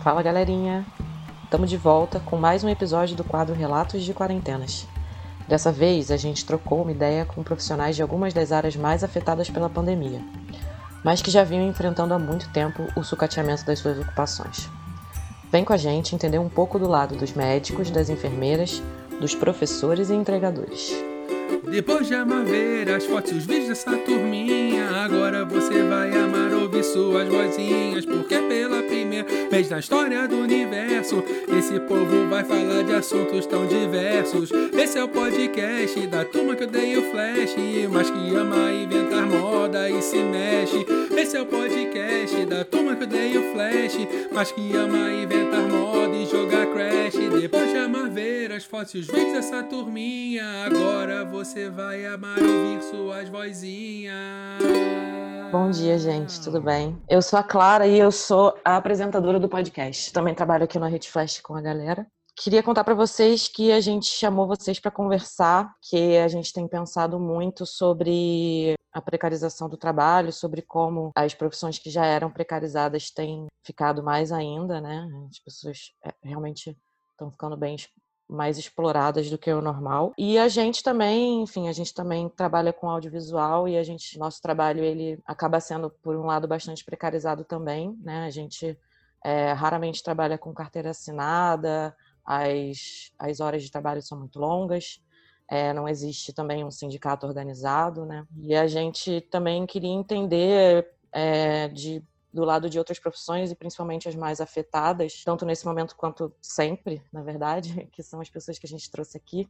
Fala galerinha, estamos de volta com mais um episódio do quadro Relatos de Quarentenas. Dessa vez a gente trocou uma ideia com profissionais de algumas das áreas mais afetadas pela pandemia, mas que já vinham enfrentando há muito tempo o sucateamento das suas ocupações. Vem com a gente entender um pouco do lado dos médicos, das enfermeiras, dos professores e entregadores. Depois de amar ver as fotos e os vídeos dessa turminha, agora você vai amar ouvir suas vozinhas, porque pela primeira vez na história do universo, esse povo vai falar de assuntos tão diversos. Esse é o podcast da turma que odeia o flash, mas que ama inventar moda e se mexe. Esse é o podcast da turma que odeia o flash, mas que ama inventar moda e jogar crash. Depois de amar ver as fotos e os vídeos dessa turminha, agora você vai amar ouvir suas vozinhas. Bom dia, gente, tudo bem? Eu sou a Clara e eu sou a apresentadora do podcast. Também trabalho aqui no Rede Flash com a galera. Queria contar para vocês que a gente chamou vocês para conversar, que a gente tem pensado muito sobre a precarização do trabalho, sobre como as profissões que já eram precarizadas têm ficado mais ainda, né? As pessoas realmente estão ficando bem mais exploradas do que o normal. E a gente também, enfim, a gente também trabalha com audiovisual e nosso trabalho ele acaba sendo, por um lado, bastante precarizado também, né? A gente raramente trabalha com carteira assinada, as horas de trabalho são muito longas, não existe também um sindicato organizado, né? E a gente também queria entender do lado de outras profissões e principalmente as mais afetadas, tanto nesse momento quanto sempre, na verdade, que são as pessoas que a gente trouxe aqui.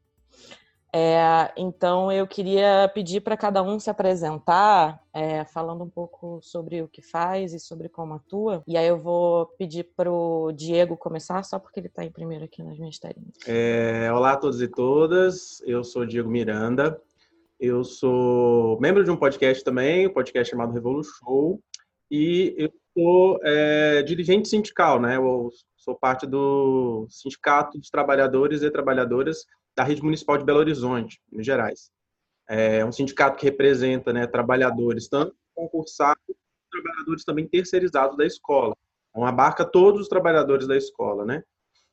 Então eu queria pedir para cada um se apresentar, falando um pouco sobre o que faz e sobre como atua. E aí eu vou pedir para o Diego começar, só porque ele está em primeiro aqui nas minhas telinhas. Olá a todos e todas, eu sou Diego Miranda, eu sou membro de um podcast também, um podcast chamado Revolu Show, e eu sou dirigente sindical, né? Eu sou parte do Sindicato dos Trabalhadores e Trabalhadoras da Rede Municipal de Belo Horizonte, Minas Gerais. É um sindicato que representa, né, trabalhadores, tanto concursados quanto trabalhadores também terceirizados da escola. Então, abarca todos os trabalhadores da escola, né?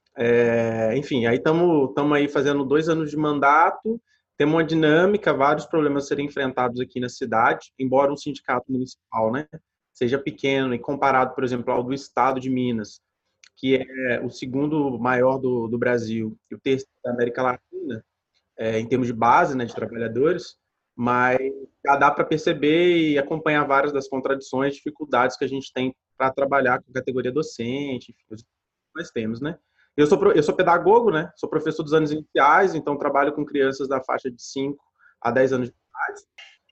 Enfim, aí estamos aí fazendo 2 anos de mandato, temos uma dinâmica, vários problemas a serem enfrentados aqui na cidade, embora um sindicato municipal, né, seja pequeno e comparado, por exemplo, ao do estado de Minas, que é o segundo maior do Brasil e o terceiro da América Latina, em termos de base, né, de trabalhadores, mas já dá para perceber e acompanhar várias das contradições, dificuldades que a gente tem para trabalhar com a categoria docente, enfim, os que nós temos, né? Eu sou pedagogo, né? Sou professor dos anos iniciais, então trabalho com crianças da faixa de 5 a 10 anos de idade.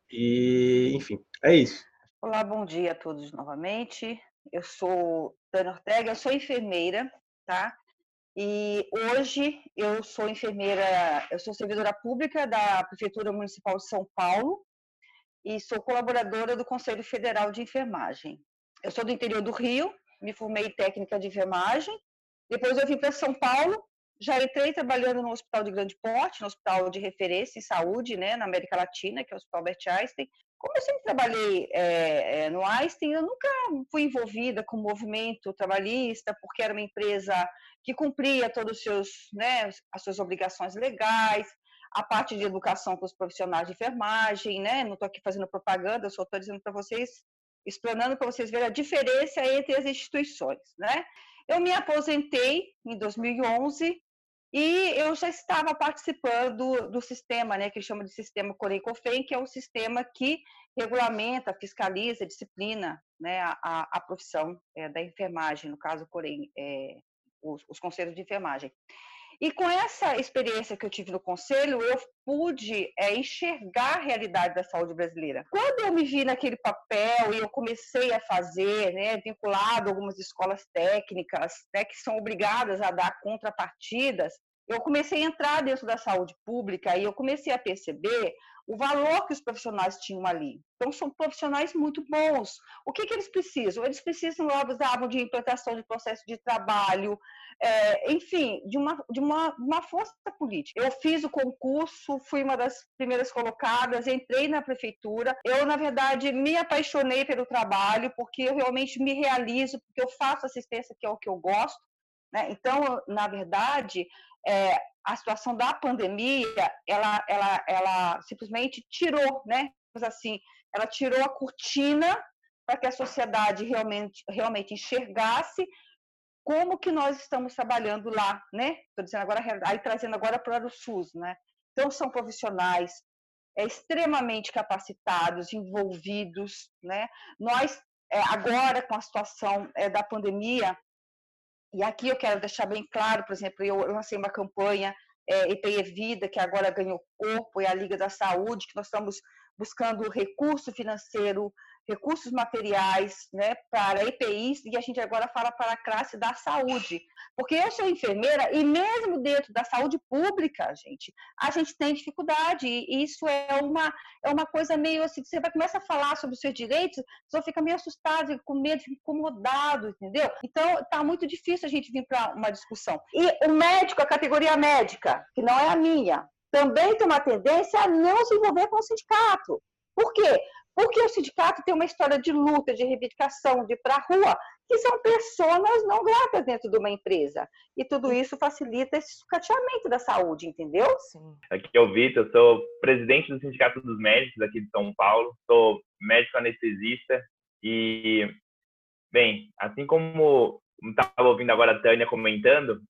E, enfim, é isso. Olá, bom dia a todos novamente. Eu sou Tânia Ortega, eu sou enfermeira, tá? E hoje eu sou enfermeira, eu sou servidora pública da Prefeitura Municipal de São Paulo e sou colaboradora do Conselho Federal de Enfermagem. Eu sou do interior do Rio, me formei em técnica de enfermagem, depois eu vim para São Paulo, já entrei trabalhando no hospital de grande porte, no hospital de referência em saúde, né, na América Latina, que é o Hospital Albert Einstein. Como eu sempre trabalhei no Einstein, eu nunca fui envolvida com o movimento trabalhista, porque era uma empresa que cumpria todos os seus, né, as suas obrigações legais, a parte de educação para os profissionais de enfermagem, né? Não estou aqui fazendo propaganda, eu só estou dizendo para vocês, explanando para vocês verem a diferença entre as instituições, né? Eu me aposentei em 2011 e eu já estava participando do sistema, né, que eles chamam de sistema Corém-Cofem, que é o sistema que regulamenta, fiscaliza, disciplina, né, a profissão da enfermagem, no caso Corém, os conselhos de enfermagem. E com essa experiência que eu tive no conselho, eu pude enxergar a realidade da saúde brasileira. Quando eu me vi naquele papel e eu comecei a fazer, né, vinculado a algumas escolas técnicas, né, que são obrigadas a dar contrapartidas, eu comecei a entrar dentro da saúde pública e eu comecei a perceber o valor que os profissionais tinham ali. Então, são profissionais muito bons. O que eles precisam? Eles precisam de implantação de processo de trabalho, enfim, de uma força política. Eu fiz o concurso, fui uma das primeiras colocadas, entrei na prefeitura. Eu, na verdade, me apaixonei pelo trabalho, porque eu realmente me realizo, porque eu faço assistência, que é o que eu gosto, né? Então, na verdade, a situação da pandemia, ela simplesmente tirou, né? Assim, ela tirou a cortina para que a sociedade realmente enxergasse como que nós estamos trabalhando lá, né? Estou dizendo agora, aí trazendo agora para o SUS, né? Então, são profissionais extremamente capacitados, envolvidos, né? Nós, agora, com a situação da pandemia, e aqui eu quero deixar bem claro, por exemplo, eu lancei uma campanha, EPI Vida, que agora ganhou corpo, e a Liga da Saúde, que nós estamos buscando recurso financeiro, recursos materiais, né, para EPIs, e a gente agora fala para a classe da saúde. Porque eu sou enfermeira e mesmo dentro da saúde pública, a gente tem dificuldade, e isso é uma coisa meio assim, você começa a falar sobre os seus direitos, você fica meio assustado, com medo, incomodado, entendeu? Então, está muito difícil a gente vir para uma discussão. E o médico, a categoria médica, que não é a minha, também tem uma tendência a não se envolver com o sindicato. Por quê? Porque o sindicato tem uma história de luta, de reivindicação, de ir para a rua, que são pessoas não gratas dentro de uma empresa. E tudo isso facilita esse sucateamento da saúde, entendeu? Sim. Aqui é o Vitor, eu sou presidente do Sindicato dos Médicos aqui de São Paulo, sou médico anestesista e, bem, assim como estava ouvindo agora a Tânia comentando,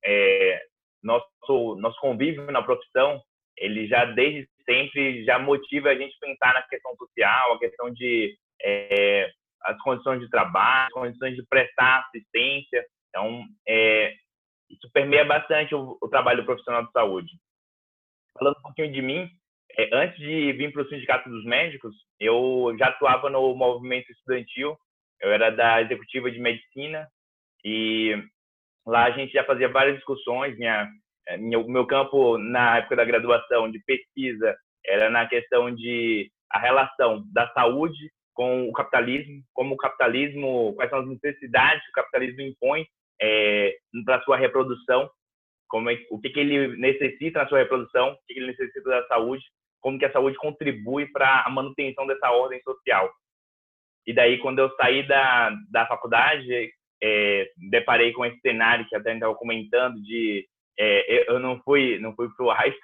nosso convívio na profissão, ele já desde sempre já motiva a gente a pensar na questão social, a questão de as condições de trabalho, as condições de prestar assistência. Então, isso permeia bastante o trabalho profissional de saúde. Falando um pouquinho de mim, antes de vir para o Sindicato dos Médicos, eu já atuava no movimento estudantil, eu era da executiva de medicina e lá a gente já fazia várias discussões. O meu campo na época da graduação de pesquisa era na questão de a relação da saúde com o capitalismo, como o capitalismo, quais são as necessidades que o capitalismo impõe para sua reprodução, o que ele necessita na sua reprodução, o que ele necessita da saúde, como que a saúde contribui para a manutenção dessa ordem social. E daí, quando eu saí da faculdade, deparei com esse cenário que a Dani estava comentando de eu não fui para o AIS,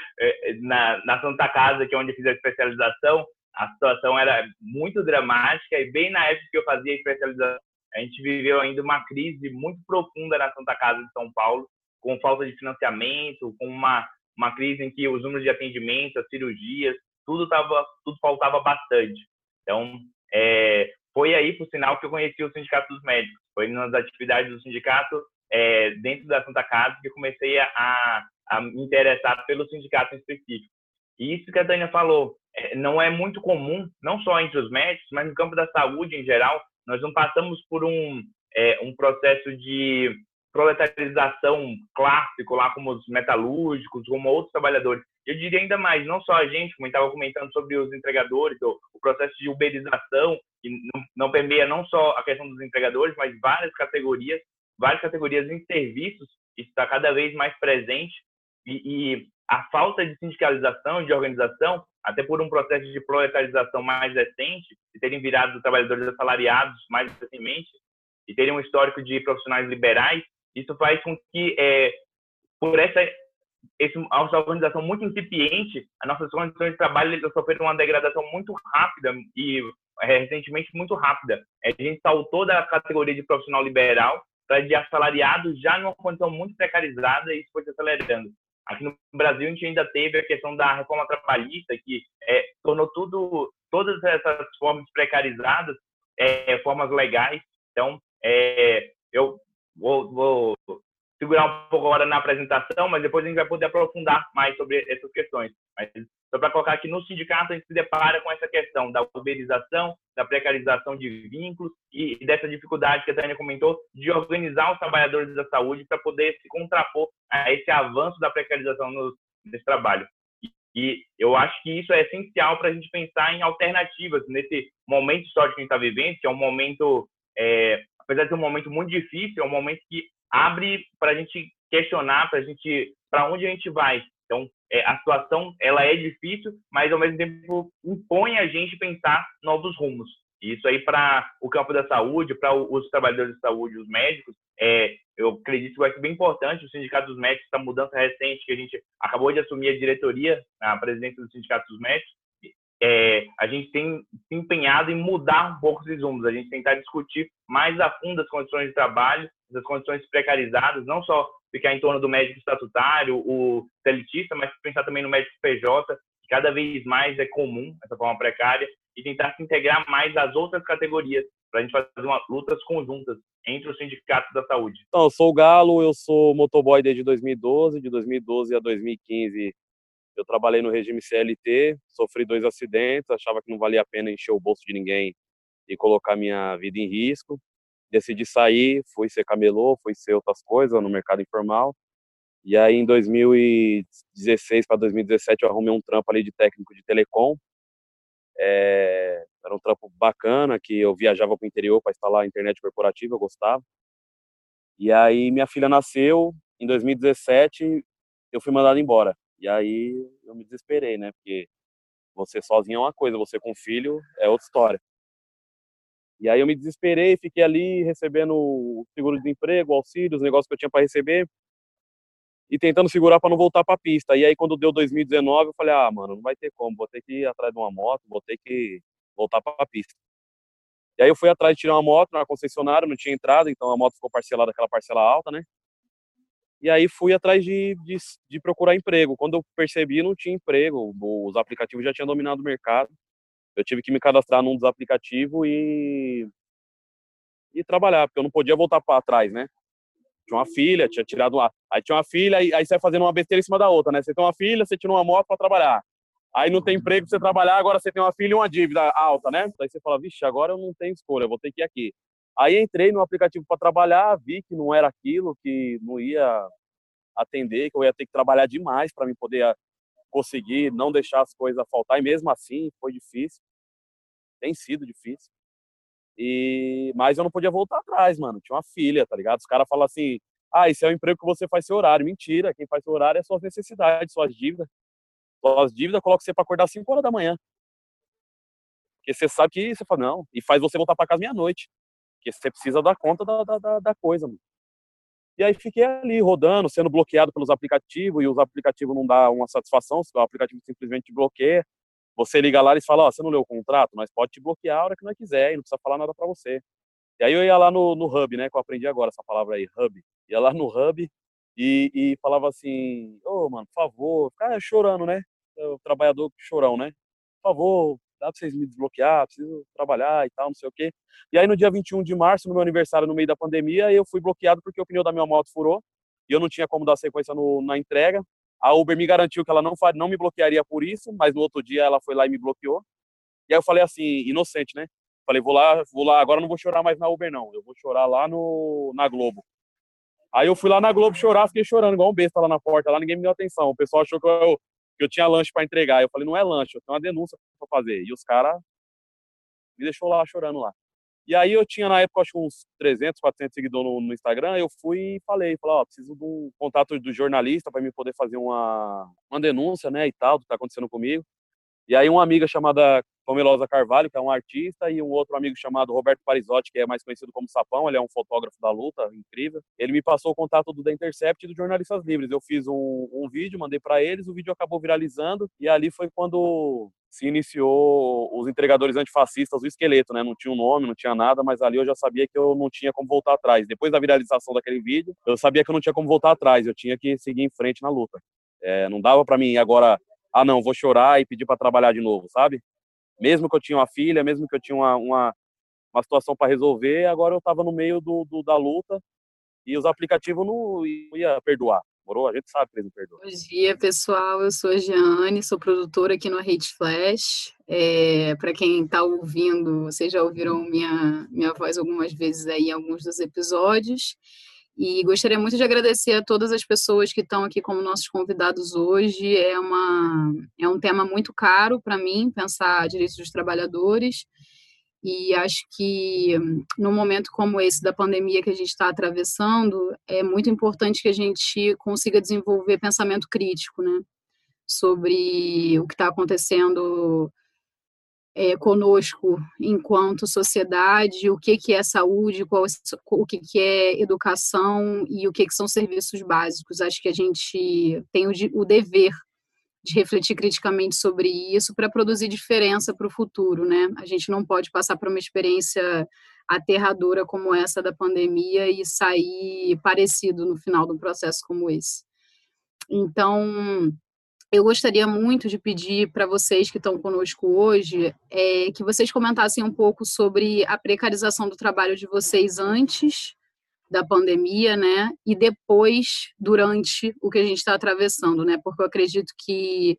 na Santa Casa, que é onde eu fiz a especialização, a situação era muito dramática e bem na época que eu fazia a especialização, a gente viveu ainda uma crise muito profunda na Santa Casa de São Paulo, com falta de financiamento, com uma crise em que os números de atendimento, as cirurgias, tudo faltava bastante. Então, foi aí, por sinal, que eu conheci o Sindicato dos Médicos. Foi nas atividades do sindicato, dentro da Santa Casa, que eu comecei a me interessar pelo sindicato em específico. E isso que a Tânia falou, não é muito comum, não só entre os médicos, mas no campo da saúde em geral. Nós não passamos por um processo de proletarização clássico, lá como os metalúrgicos, como outros trabalhadores. Eu diria ainda mais, não só a gente, como estava comentando sobre os entregadores, o processo de uberização, que não permeia não só a questão dos entregadores, mas várias categorias em serviços, isso está cada vez mais presente, e a falta de sindicalização, de organização, até por um processo de proletarização mais recente, de terem virado trabalhadores assalariados mais recentemente, e terem um histórico de profissionais liberais, isso faz com que, por essa organização muito incipiente, as nossas condições de trabalho sofreram uma degradação muito rápida e, recentemente, muito rápida. A gente saltou da categoria de profissional liberal para de assalariado já numa condição muito precarizada, e isso foi se acelerando. Aqui no Brasil, a gente ainda teve a questão da reforma trabalhista, que tornou todas essas formas precarizadas formas legais. Então, eu vou segurar um pouco agora na apresentação, mas depois a gente vai poder aprofundar mais sobre essas questões. Mas Só para colocar que no sindicato a gente se depara com essa questão da uberização, da precarização de vínculos e dessa dificuldade que a Tânia comentou de organizar os trabalhadores da saúde para poder se contrapor a esse avanço da precarização nesse trabalho. E eu acho que isso é essencial para a gente pensar em alternativas nesse momento histórico que a gente está vivendo, que é um momento, apesar de ser um momento muito difícil, é um momento que abre para a gente questionar, para onde a gente vai. Então, a situação ela é difícil, mas ao mesmo tempo impõe a gente pensar novos rumos. E isso aí para o campo da saúde, para os trabalhadores de saúde, os médicos, eu acredito que vai ser bem importante. O Sindicato dos Médicos, essa mudança recente que a gente acabou de assumir a diretoria, a presidência do Sindicato dos Médicos, a gente tem se empenhado em mudar um pouco esses rumos, a gente tentar discutir mais a fundo as condições de trabalho, as condições precarizadas, não só ficar em torno do médico estatutário, o seletista, mas pensar também no médico PJ, que cada vez mais é comum, essa forma precária, e tentar se integrar mais às outras categorias, para a gente fazer lutas conjuntas entre os sindicatos da saúde. Então, eu sou o Galo, eu sou motoboy desde 2012, de 2012 a 2015 eu trabalhei no regime CLT, sofri 2 acidentes, achava que não valia a pena encher o bolso de ninguém e colocar minha vida em risco. Decidi sair, fui ser camelô, fui ser outras coisas no mercado informal. E aí, em 2016 para 2017, eu arrumei um trampo ali de técnico de telecom. Era um trampo bacana, que eu viajava para o interior para instalar a internet corporativa, eu gostava. E aí, minha filha nasceu, em 2017, eu fui mandado embora. E aí, eu me desesperei, né? Porque você sozinho é uma coisa, você com filho é outra história. E aí eu me desesperei, fiquei ali recebendo o seguro-desemprego, auxílio, os negócios que eu tinha para receber e tentando segurar para não voltar para a pista. E aí quando deu 2019, eu falei: "Ah, mano, não vai ter como, vou ter que ir atrás de uma moto, vou ter que voltar para a pista". E aí eu fui atrás de tirar uma moto na concessionária, não tinha entrada, então a moto ficou parcelada, aquela parcela alta, né? E aí fui atrás de procurar emprego. Quando eu percebi, não tinha emprego, os aplicativos já tinham dominado o mercado. Eu tive que me cadastrar num dos aplicativos e trabalhar, porque eu não podia voltar para trás, né? Tinha uma filha, tinha tirado uma... Aí tinha uma filha, aí você vai fazendo uma besteira em cima da outra, né? Você tem uma filha, você tira uma moto para trabalhar. Aí não tem emprego pra você trabalhar, agora você tem uma filha e uma dívida alta, né? Aí você fala: "Vixe, agora eu não tenho escolha, eu vou ter que ir aqui". Aí entrei no aplicativo para trabalhar, vi que não era aquilo, que não ia atender, que eu ia ter que trabalhar demais para me poder conseguir não deixar as coisas faltar, e mesmo assim foi difícil, tem sido difícil. Mas eu não podia voltar atrás, mano. Tinha uma filha, tá ligado? Os caras falam assim: "Ah, esse é o emprego que você faz seu horário". Mentira, quem faz seu horário é suas necessidades, suas dívidas. Suas dívidas colocam você pra acordar às 5 horas da manhã. Porque você sabe que você fala: "Não", e faz você voltar pra casa meia-noite. Porque você precisa dar conta da coisa, mano. E aí fiquei ali rodando, sendo bloqueado pelos aplicativos, e os aplicativos não dão uma satisfação, o aplicativo simplesmente te bloqueia. Você liga lá e fala: "Ó, você não leu o contrato? Nós pode te bloquear a hora que nós quiser e não precisa falar nada pra você". E aí eu ia lá no Hub, né, que eu aprendi agora essa palavra aí, Hub. Ia lá no Hub e falava assim: "Ô, mano, por favor", ficava chorando, né, o trabalhador chorão, né, "Por favor, dá pra vocês me desbloquear, preciso trabalhar e tal, não sei o quê". E aí no dia 21 de março, no meu aniversário, no meio da pandemia, eu fui bloqueado porque o pneu da minha moto furou e eu não tinha como dar sequência na entrega. A Uber me garantiu que ela não me bloquearia por isso, mas no outro dia ela foi lá e me bloqueou. E aí eu falei assim, inocente, né? Falei: vou lá, agora eu não vou chorar mais na Uber, não. Eu vou chorar lá na Globo. Aí eu fui lá na Globo chorar, fiquei chorando, igual um besta lá na porta, lá ninguém me deu atenção. O pessoal achou que eu tinha lanche pra entregar. Eu falei: não é lanche, eu tenho uma denúncia pra fazer. E os caras me deixou lá chorando lá. E aí eu tinha, na época, acho que uns 300, 400 seguidores no Instagram, eu fui e falei, ó, preciso de um contato do jornalista para me poder fazer uma denúncia, né, e tal, do que tá acontecendo comigo. E aí uma amiga chamada Pomelosa Carvalho, que é um artista, e um outro amigo chamado Roberto Parizotti, que é mais conhecido como Sapão, ele é um fotógrafo da luta, incrível. Ele me passou o contato do The Intercept e do Jornalistas Livres. Eu fiz um vídeo, mandei para eles, o vídeo acabou viralizando, e ali foi quando se iniciou os entregadores antifascistas, o esqueleto, né? Não tinha um nome, não tinha nada, mas ali eu já sabia que eu não tinha como voltar atrás. Depois da viralização daquele vídeo, eu sabia que eu não tinha como voltar atrás, eu tinha que seguir em frente na luta. Não dava para mim agora, não, vou chorar e pedir para trabalhar de novo, sabe? Mesmo que eu tinha uma filha, mesmo que eu tinha uma situação para resolver, agora eu estava no meio da luta e os aplicativos não iam perdoar. Morou? A gente sabe que eles não perdoam. Bom dia, pessoal. Eu sou a Jeane, sou produtora aqui no Hate Flash. Para quem está ouvindo, vocês já ouviram minha voz algumas vezes aí em alguns dos episódios. E gostaria muito de agradecer a todas as pessoas que estão aqui como nossos convidados hoje. É um tema muito caro para mim, pensar direitos dos trabalhadores. E acho que num momento como esse da pandemia que a gente está atravessando, é muito importante que a gente consiga desenvolver pensamento crítico, né, sobre o que está acontecendo conosco enquanto sociedade, o que é saúde, o que é educação e o que são serviços básicos. Acho que a gente tem o dever de refletir criticamente sobre isso para produzir diferença para o futuro, né? A gente não pode passar por uma experiência aterradora como essa da pandemia e sair parecido no final de um processo como esse. Então, eu gostaria muito de pedir para vocês que estão conosco hoje que vocês comentassem um pouco sobre a precarização do trabalho de vocês antes da pandemia, né, e depois, durante o que a gente está atravessando, né, porque eu acredito que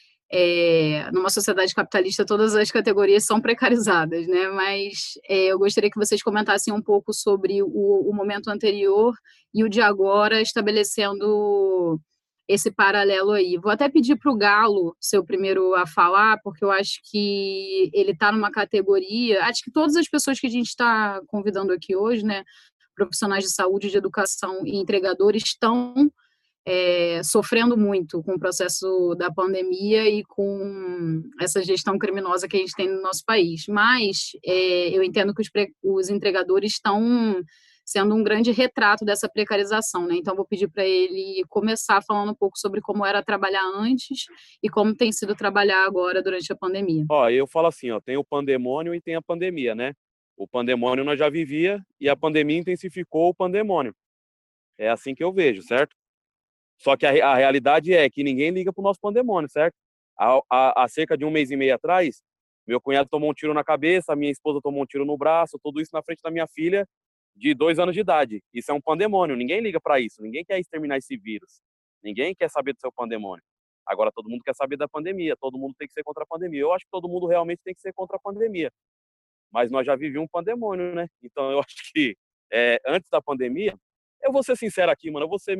numa sociedade capitalista todas as categorias são precarizadas, né, mas eu gostaria que vocês comentassem um pouco sobre o momento anterior e o de agora, estabelecendo esse paralelo aí. Vou até pedir para o Galo ser o primeiro a falar, porque eu acho que ele está numa categoria, acho que todas as pessoas que a gente está convidando aqui hoje, né, profissionais de saúde, de educação e entregadores estão sofrendo muito com o processo da pandemia e com essa gestão criminosa que a gente tem no nosso país. Mas eu entendo que os entregadores estão sendo um grande retrato dessa precarização, né? Então, vou pedir para ele começar falando um pouco sobre como era trabalhar antes e como tem sido trabalhar agora durante a pandemia. Eu falo assim, tem o pandemônio e tem a pandemia, né? O pandemônio nós já vivia e a pandemia intensificou o pandemônio. É assim que eu vejo, certo? Só que a realidade é que ninguém liga pro nosso pandemônio, certo? Há cerca de 1 mês e meio atrás, meu cunhado tomou um tiro na cabeça, minha esposa tomou um tiro no braço, tudo isso na frente da minha filha de 2 anos de idade. Isso é um pandemônio, ninguém liga para isso, ninguém quer exterminar esse vírus, ninguém quer saber do seu pandemônio. Agora todo mundo quer saber da pandemia, todo mundo tem que ser contra a pandemia. Eu acho que todo mundo realmente tem que ser contra a pandemia. Mas nós já vivíamos um pandemônio, né? Então eu acho que antes da pandemia, eu vou ser sincero aqui, mano, eu vou ser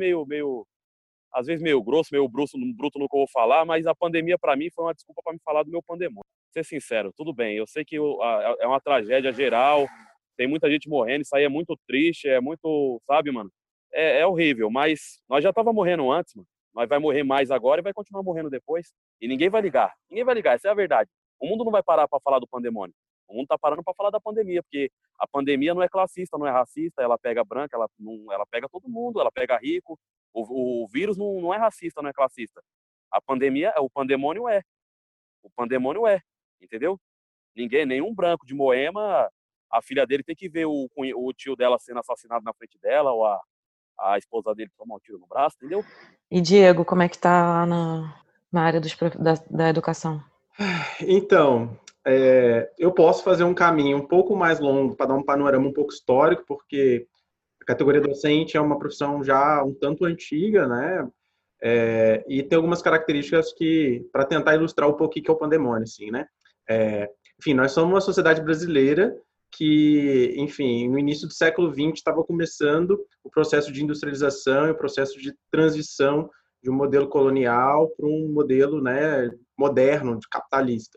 às vezes meio grosso, meio bruto no que eu vou falar, mas a pandemia para mim foi uma desculpa para me falar do meu pandemônio. Ser sincero, tudo bem, eu sei que é uma tragédia geral, tem muita gente morrendo, isso aí é muito triste, é muito, sabe, mano? É horrível, mas nós já tava morrendo antes, mano. Nós vai morrer mais agora e vai continuar morrendo depois. E ninguém vai ligar, essa é a verdade. O mundo não vai parar para falar do pandemônio. O mundo está parando para falar da pandemia, porque a pandemia não é classista, não é racista, ela pega branca, ela pega todo mundo, ela pega rico. O vírus não é racista, não é classista. A pandemia, o pandemônio é. O pandemônio é, entendeu? Nenhum branco de Moema, a filha dele tem que ver o tio dela sendo assassinado na frente dela, ou a esposa dele tomar um tiro no braço, entendeu? E Diego, como é que tá lá na área da educação? Então, eu posso fazer um caminho um pouco mais longo para dar um panorama um pouco histórico, porque a categoria docente é uma profissão já um tanto antiga, né? E tem algumas características para tentar ilustrar um pouco o que é o pandemônio, assim, né? Enfim, nós somos uma sociedade brasileira que, enfim, no início do século XX estava começando o processo de industrialização e o processo de transição de um modelo colonial para um modelo, né, moderno, de capitalista.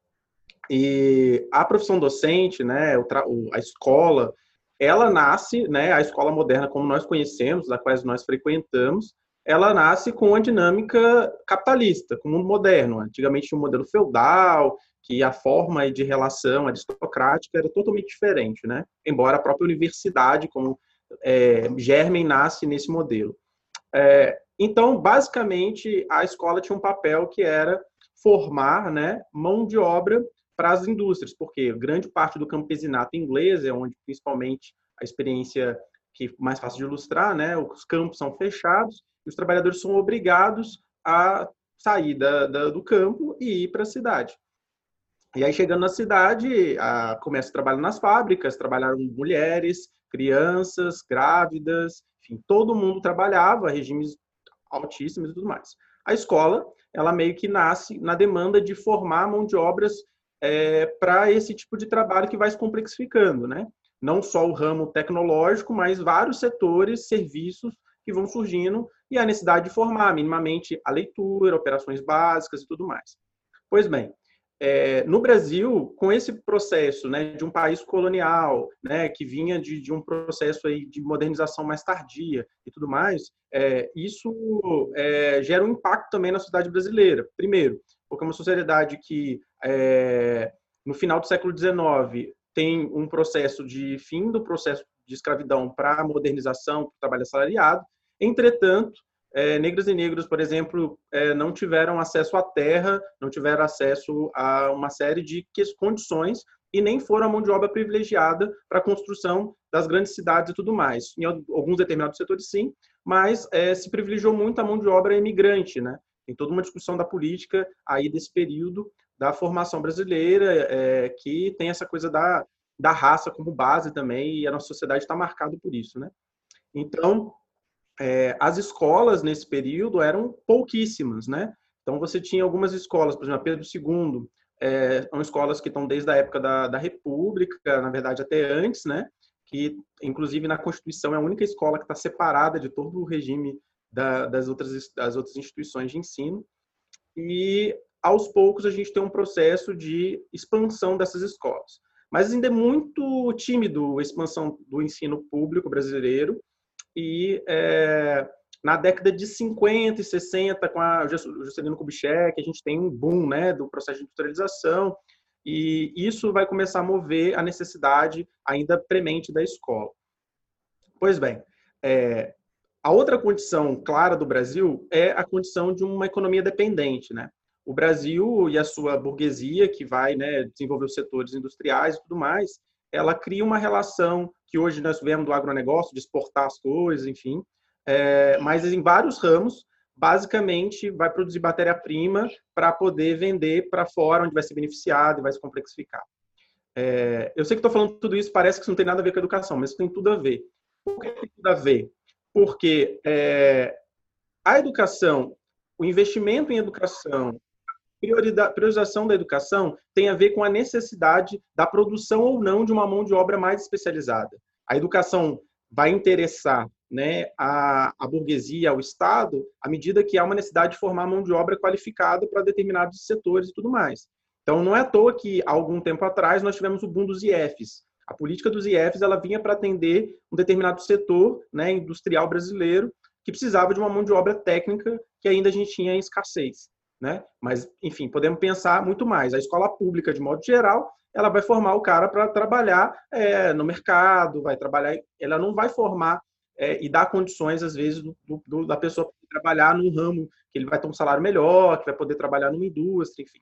E a profissão docente, né, a escola, ela nasce, né, a escola moderna como nós conhecemos, da qual nós frequentamos, ela nasce com uma dinâmica capitalista, com o mundo moderno. Antigamente tinha um modelo feudal, que a forma de relação aristocrática era totalmente diferente, né? Embora a própria universidade, como germen, nasce nesse modelo. Então, basicamente, a escola tinha um papel que era formar, né, mão de obra para as indústrias, porque grande parte do campesinato inglês é onde, principalmente, a experiência que mais fácil de ilustrar, né, os campos são fechados e os trabalhadores são obrigados a sair do campo e ir para a cidade. E aí, chegando na cidade, começa a trabalhar nas fábricas, trabalharam mulheres, crianças, grávidas, enfim, todo mundo trabalhava, regimes altíssimas e tudo mais. A escola, ela meio que nasce na demanda de formar mão de obras para esse tipo de trabalho que vai se complexificando, né? Não só o ramo tecnológico, mas vários setores, serviços que vão surgindo e a necessidade de formar minimamente a leitura, operações básicas e tudo mais. Pois bem, no Brasil, com esse processo, né, de um país colonial, né, que vinha de um processo aí de modernização mais tardia e tudo mais, isso gera um impacto também na sociedade brasileira. Primeiro, porque é uma sociedade que, no final do século XIX, tem um processo de fim do processo de escravidão para a modernização, para o trabalho assalariado. Entretanto, negras e negros, por exemplo, não tiveram acesso à terra, não tiveram acesso a uma série de condições e nem foram a mão de obra privilegiada para a construção das grandes cidades e tudo mais. Em alguns determinados setores, sim, mas se privilegiou muito a mão de obra imigrante, né? Tem toda uma discussão da política aí desse período da formação brasileira, que tem essa coisa da raça como base também, e a nossa sociedade está marcada por isso, né? Então, as escolas nesse período eram pouquíssimas, né? Então, você tinha algumas escolas, por exemplo, Pedro II, são escolas que estão desde a época da República, na verdade, até antes, né? Que, inclusive, na Constituição é a única escola que está separada de todo o regime das outras instituições de ensino. E, aos poucos, a gente tem um processo de expansão dessas escolas. Mas ainda é muito tímido a expansão do ensino público brasileiro. E na década de 50 e 60, com a Juscelino Kubitschek, a gente tem um boom, né, do processo de industrialização, e isso vai começar a mover a necessidade ainda premente da escola. Pois bem, a outra condição clara do Brasil é a condição de uma economia dependente, né? O Brasil e a sua burguesia, que vai, né, desenvolver os setores industriais e tudo mais, ela cria uma relação que hoje nós vemos do agronegócio, de exportar as coisas, enfim, mas em vários ramos, basicamente vai produzir matéria-prima para poder vender para fora, onde vai ser beneficiado e vai se complexificar. Eu sei que estou falando tudo isso, parece que isso não tem nada a ver com a educação, mas isso tem tudo a ver. Por que tem tudo a ver? Porque a educação, o investimento em educação, priorização da educação tem a ver com a necessidade da produção ou não de uma mão de obra mais especializada. A educação vai interessar, né, a burguesia, ao Estado, à medida que há uma necessidade de formar mão de obra qualificada para determinados setores e tudo mais. Então, não é à toa que, há algum tempo atrás, nós tivemos o boom dos IEFs. A política dos IEFs ela vinha para atender um determinado setor, né, industrial brasileiro que precisava de uma mão de obra técnica que ainda a gente tinha em escassez, né? Mas, enfim, podemos pensar muito mais. A escola pública, de modo geral, ela vai formar o cara para trabalhar no mercado, vai trabalhar, ela não vai formar e dar condições, às vezes, da pessoa trabalhar num ramo que ele vai ter um salário melhor, que vai poder trabalhar numa indústria, enfim.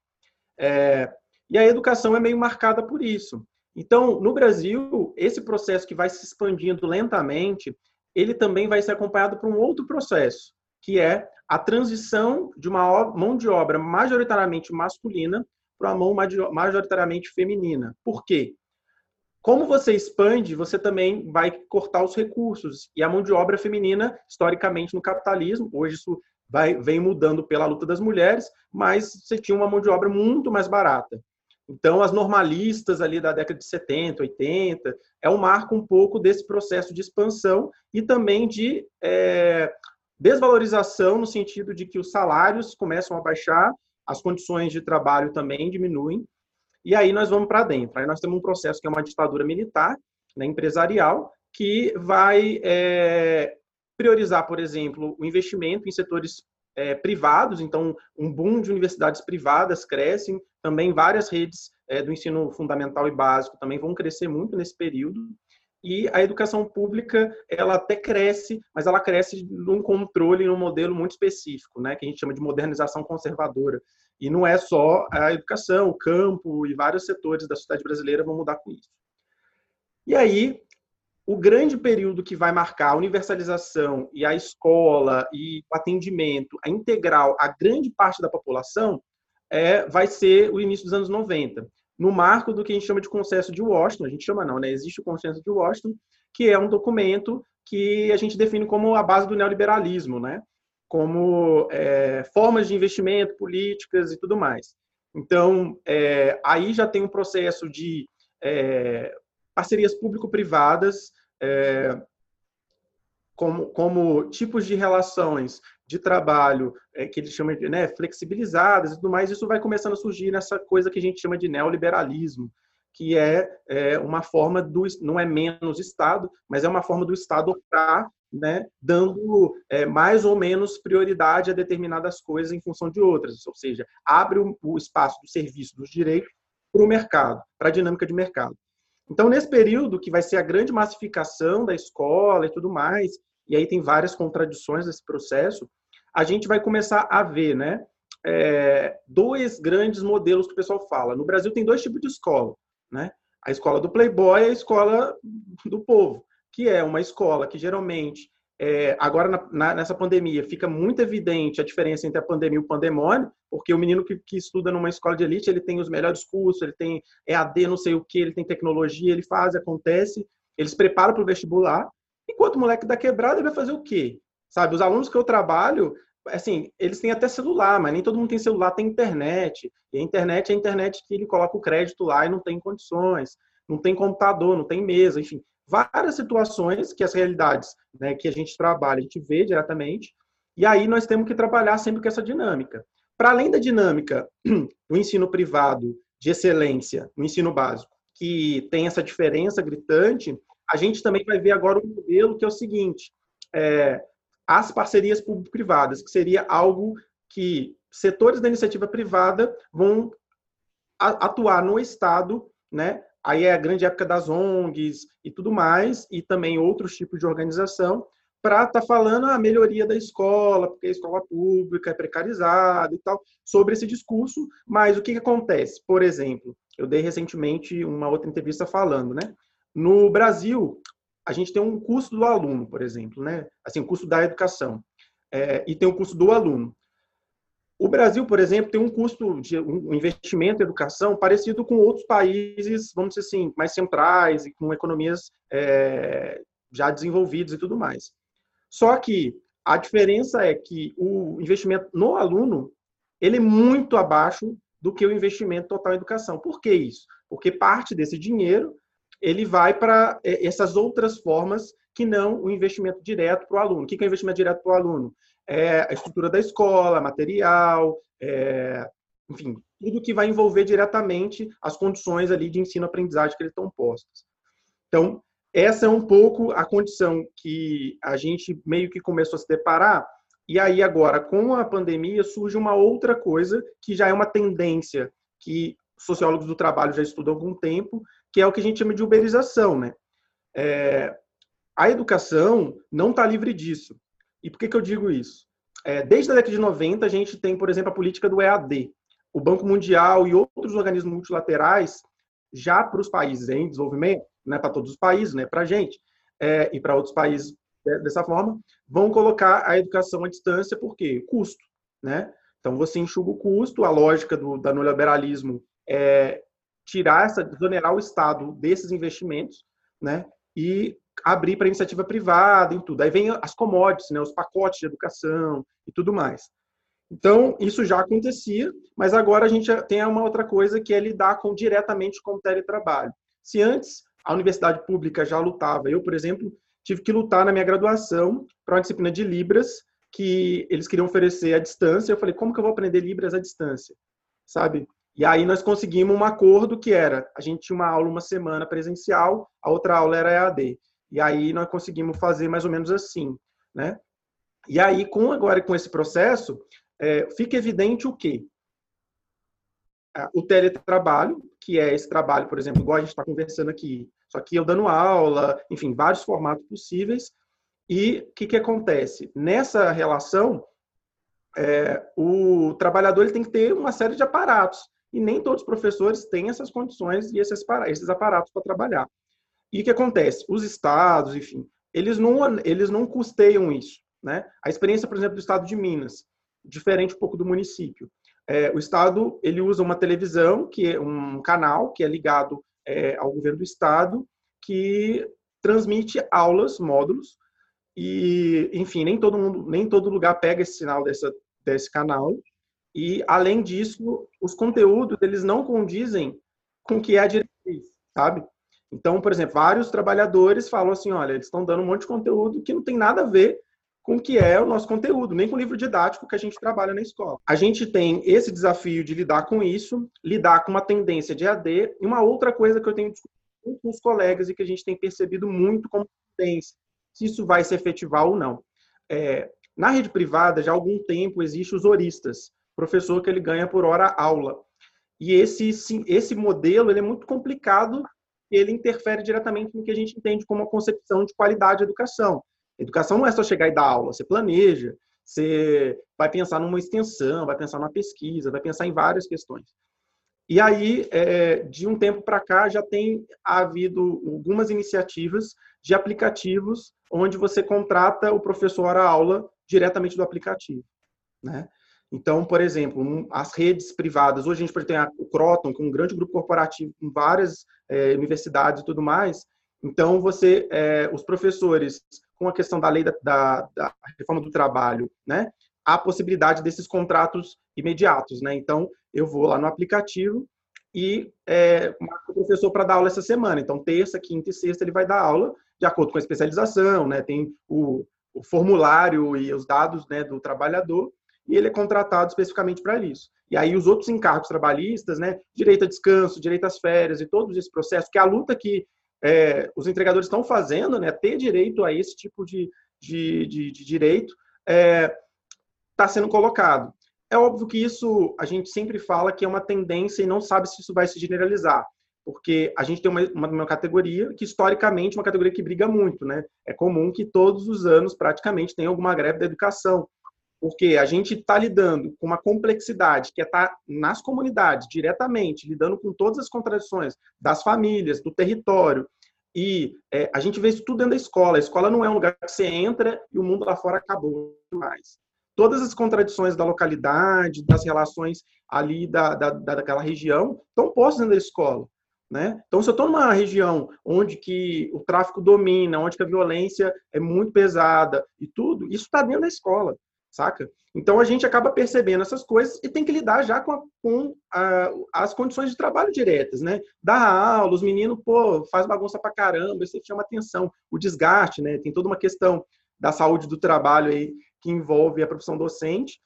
E a educação é meio marcada por isso. Então, no Brasil, esse processo que vai se expandindo lentamente, ele também vai ser acompanhado por um outro processo, que é a transição de uma mão de obra majoritariamente masculina para uma mão majoritariamente feminina. Por quê? Como você expande, você também vai cortar os recursos. E a mão de obra feminina, historicamente, no capitalismo, hoje isso vem mudando pela luta das mulheres, mas você tinha uma mão de obra muito mais barata. Então, as normalistas ali da década de 70, 80, marco um pouco desse processo de expansão e também de desvalorização, no sentido de que os salários começam a baixar, as condições de trabalho também diminuem, e aí nós vamos para dentro. Aí nós temos um processo que é uma ditadura militar, né, empresarial, que vai priorizar, por exemplo, o investimento em setores privados, então um boom de universidades privadas crescem, também várias redes do ensino fundamental e básico também vão crescer muito nesse período, e a educação pública, ela até cresce, mas ela cresce num controle, num modelo muito específico, né, que a gente chama de modernização conservadora. E não é só a educação, o campo e vários setores da sociedade brasileira vão mudar com isso. E aí, o grande período que vai marcar a universalização e a escola e o atendimento, a integral, a grande parte da população, vai ser o início dos anos 90. No marco do que a gente chama de Consenso de Washington, a gente chama não, né? Existe o Consenso de Washington, que é um documento que a gente define como a base do neoliberalismo, né? como formas de investimento, políticas e tudo mais. Então, aí já tem um processo de parcerias público-privadas, como tipos de relações de trabalho que eles chamam de flexibilizadas e tudo mais. Isso vai começando a surgir nessa coisa que a gente chama de neoliberalismo, que é uma forma não é menos Estado, mas é uma forma do Estado optar, né, dando mais ou menos prioridade a determinadas coisas em função de outras, ou seja, abre o espaço do serviço, dos direitos, para o mercado, para a dinâmica de mercado. Então, nesse período, que vai ser a grande massificação da escola e tudo mais, e aí tem várias contradições nesse processo, a gente vai começar a ver, né, dois grandes modelos que o pessoal fala. No Brasil tem dois tipos de escola, né? A escola do playboy e a escola do povo, que é uma escola que geralmente, agora nessa pandemia, fica muito evidente a diferença entre a pandemia e o pandemônio, porque o menino que estuda numa escola de elite, ele tem os melhores cursos, ele tem EAD, não sei o que, ele tem tecnologia, ele faz, acontece, eles preparam para o vestibular, enquanto o moleque da quebrada, ele vai fazer o quê? Sabe, os alunos que eu trabalho, assim, eles têm até celular, mas nem todo mundo tem celular, tem internet, e a internet é a internet que ele coloca o crédito lá e não tem condições, não tem computador, não tem mesa, enfim, várias situações que as realidades, né, que a gente trabalha, a gente vê diretamente, e aí nós temos que trabalhar sempre com essa dinâmica. Para além da dinâmica do ensino privado de excelência, no ensino básico, que tem essa diferença gritante, a gente também vai ver agora um modelo que é o seguinte, as parcerias público-privadas, que seria algo que setores da iniciativa privada vão atuar no Estado, né? Aí é a grande época das ONGs e tudo mais, e também outros tipos de organização, para estar falando a melhoria da escola, porque a escola pública é precarizada e tal, sobre esse discurso. Mas o que acontece? Por exemplo, eu dei recentemente uma outra entrevista falando, né? No Brasil, a gente tem um custo do aluno, por exemplo, né? Assim, o custo da educação, e tem o custo do aluno. O Brasil, por exemplo, tem um custo de um investimento em educação parecido com outros países, vamos dizer assim, mais centrais e com economias já desenvolvidas e tudo mais. Só que a diferença é que o investimento no aluno, ele é muito abaixo do que o investimento total em educação. Por que isso? Porque parte desse dinheiro ele vai para essas outras formas que não o investimento direto para o aluno. O que é o investimento direto para o aluno? A estrutura da escola, material, enfim, tudo que vai envolver diretamente as condições ali de ensino-aprendizagem que eles estão postas. Então, essa é um pouco a condição que a gente meio que começou a se deparar, e aí agora, com a pandemia, surge uma outra coisa que já é uma tendência que sociólogos do trabalho já estudam há algum tempo, que é o que a gente chama de uberização, né? A educação não está livre disso. E por que eu digo isso? Desde a década de 90, a gente tem, por exemplo, a política do EAD. O Banco Mundial e outros organismos multilaterais, já para os países em desenvolvimento, não é para todos os países, né, para a gente, e para outros países dessa forma, vão colocar a educação à distância, por quê? Custo, né? Então, você enxuga o custo, a lógica do neoliberalismo é exonerar o Estado desses investimentos, né, e abrir para iniciativa privada e tudo. Aí vem as commodities, né, os pacotes de educação e tudo mais. Então, isso já acontecia, mas agora a gente tem uma outra coisa que é lidar diretamente com o teletrabalho. Se antes a universidade pública já lutava, eu, por exemplo, tive que lutar na minha graduação para uma disciplina de Libras, que eles queriam oferecer à distância. Eu falei, como que eu vou aprender Libras à distância? Sabe? E aí nós conseguimos um acordo que era, a gente tinha uma aula uma semana presencial, a outra aula era EAD. E aí nós conseguimos fazer mais ou menos assim, né? E aí, agora com esse processo, fica evidente o quê? O teletrabalho, que é esse trabalho, por exemplo, igual a gente está conversando aqui, só que eu dando aula, enfim, vários formatos possíveis. E o que acontece? Nessa relação, o trabalhador ele tem que ter uma série de aparatos. E nem todos os professores têm essas condições e esses aparatos para trabalhar. E o que acontece? Os estados, enfim, eles não custeiam isso, né? A experiência, por exemplo, do estado de Minas, diferente um pouco do município. O estado ele usa uma televisão, que é um canal que é ligado ao governo do estado, que transmite aulas, módulos, e, enfim, nem todo lugar pega esse sinal desse canal. E, além disso, os conteúdos, eles não condizem com o que é a diretriz, sabe? Então, por exemplo, vários trabalhadores falam assim, olha, eles estão dando um monte de conteúdo que não tem nada a ver com o que é o nosso conteúdo, nem com o livro didático que a gente trabalha na escola. A gente tem esse desafio de lidar com isso, lidar com uma tendência de AD, e uma outra coisa que eu tenho discutido com os colegas e que a gente tem percebido muito como tendência, se isso vai se efetivar ou não. Na rede privada, já há algum tempo, existem os horistas, professor que ele ganha por hora aula. E esse modelo ele é muito complicado, ele interfere diretamente no que a gente entende como a concepção de qualidade da educação. Educação não é só chegar e dar aula, você planeja, você vai pensar numa extensão, vai pensar numa pesquisa, vai pensar em várias questões. E aí, de um tempo para cá, já tem havido algumas iniciativas de aplicativos onde você contrata o professor à aula diretamente do aplicativo, né? Então, por exemplo, as redes privadas, hoje a gente pode ter o Croton, que é um grande grupo corporativo com várias universidades e tudo mais. Então, os professores, com a questão da lei da reforma do trabalho, né, há a possibilidade desses contratos imediatos, né? Então, eu vou lá no aplicativo e marco o professor para dar aula essa semana. Então, terça, quinta e sexta ele vai dar aula de acordo com a especialização, né? Tem o formulário e os dados, né, do trabalhador, e ele é contratado especificamente para isso. E aí os outros encargos trabalhistas, né, direito a descanso, direito às férias e todos esses processos, que é a luta que os entregadores estão fazendo, né, ter direito a esse tipo de direito, está sendo colocado. É óbvio que isso, a gente sempre fala que é uma tendência e não sabe se isso vai se generalizar, porque a gente tem uma categoria que, historicamente, é uma categoria que briga muito, né? É comum que todos os anos, praticamente, tenha alguma greve da educação, porque a gente está lidando com uma complexidade que é estar nas comunidades, diretamente, lidando com todas as contradições das famílias, do território, e a gente vê isso tudo dentro da escola. A escola não é um lugar que você entra e o mundo lá fora acabou mais. Todas as contradições da localidade, das relações ali daquela região, estão postas dentro da escola, né? Então, se eu estou numa região onde que o tráfico domina, onde que a violência é muito pesada e tudo, isso está dentro da escola, saca? Então, a gente acaba percebendo essas coisas e tem que lidar já com as condições de trabalho diretas, né? Dar aula, os meninos, faz bagunça pra caramba, isso chama atenção. O desgaste, né? Tem toda uma questão da saúde do trabalho aí que envolve a profissão docente,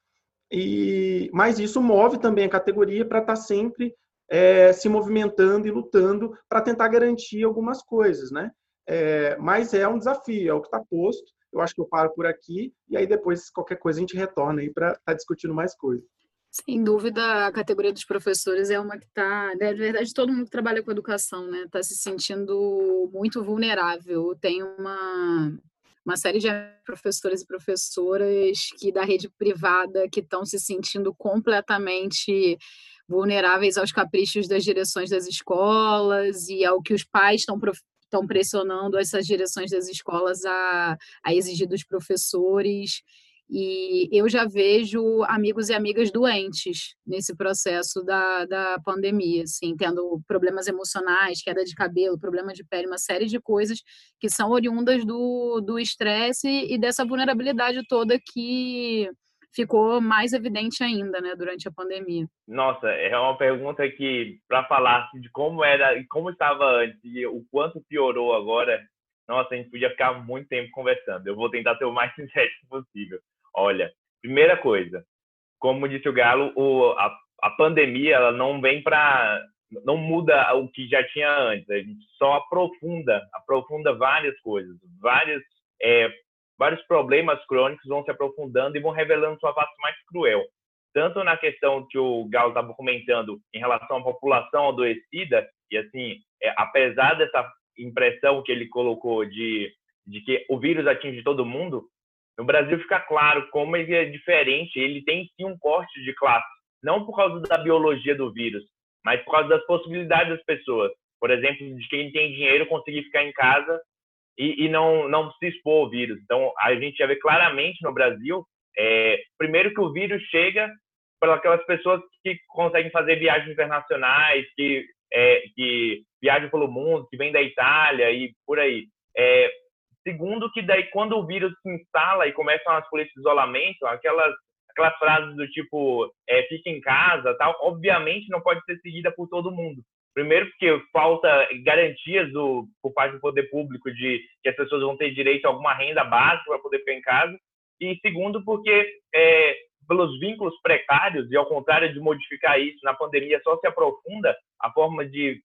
mas isso move também a categoria para estar sempre se movimentando e lutando para tentar garantir algumas coisas, né? Mas é um desafio, é o que está posto. Eu acho que eu paro por aqui e aí depois, qualquer coisa, a gente retorna aí para estar discutindo mais coisas. Sem dúvida, a categoria dos professores é uma que está, na verdade, todo mundo que trabalha com educação, né, está se sentindo muito vulnerável. Tem uma série de professores e professoras que da rede privada que estão se sentindo completamente vulneráveis aos caprichos das direções das escolas e ao que os pais estão pressionando essas direções das escolas a exigir dos professores. E eu já vejo amigos e amigas doentes nesse processo da pandemia, assim, tendo problemas emocionais, queda de cabelo, problema de pele, uma série de coisas que são oriundas do estresse e dessa vulnerabilidade toda que ficou mais evidente ainda, né, durante a pandemia. Nossa, é uma pergunta que, para falar assim, de como era e como estava antes e o quanto piorou agora, nossa, a gente podia ficar muito tempo conversando. Eu vou tentar ser o mais sintético possível. Olha, primeira coisa, como disse o Galo, a pandemia ela não vem não muda o que já tinha antes, a gente só aprofunda várias coisas, vários problemas crônicos vão se aprofundando e vão revelando sua face mais cruel. Tanto na questão que o Galo estava comentando em relação à população adoecida, e assim, apesar dessa impressão que ele colocou de que o vírus atinge todo mundo, no Brasil fica claro como ele é diferente, ele tem sim um corte de classe, não por causa da biologia do vírus, mas por causa das possibilidades das pessoas. Por exemplo, de quem tem dinheiro conseguir ficar em casa e não se expor ao vírus. Então, a gente já vê claramente no Brasil, primeiro que o vírus chega para aquelas pessoas que conseguem fazer viagens internacionais, que viajam pelo mundo, que vêm da Itália e por aí. segundo, que daí quando o vírus se instala e começam as políticas de isolamento, aquelas frases do tipo fique em casa, tal, obviamente não pode ser seguida por todo mundo. Primeiro porque falta garantias por parte do poder público de que as pessoas vão ter direito a alguma renda básica para poder ficar em casa. E segundo porque pelos vínculos precários, e ao contrário de modificar isso, na pandemia só se aprofunda a forma de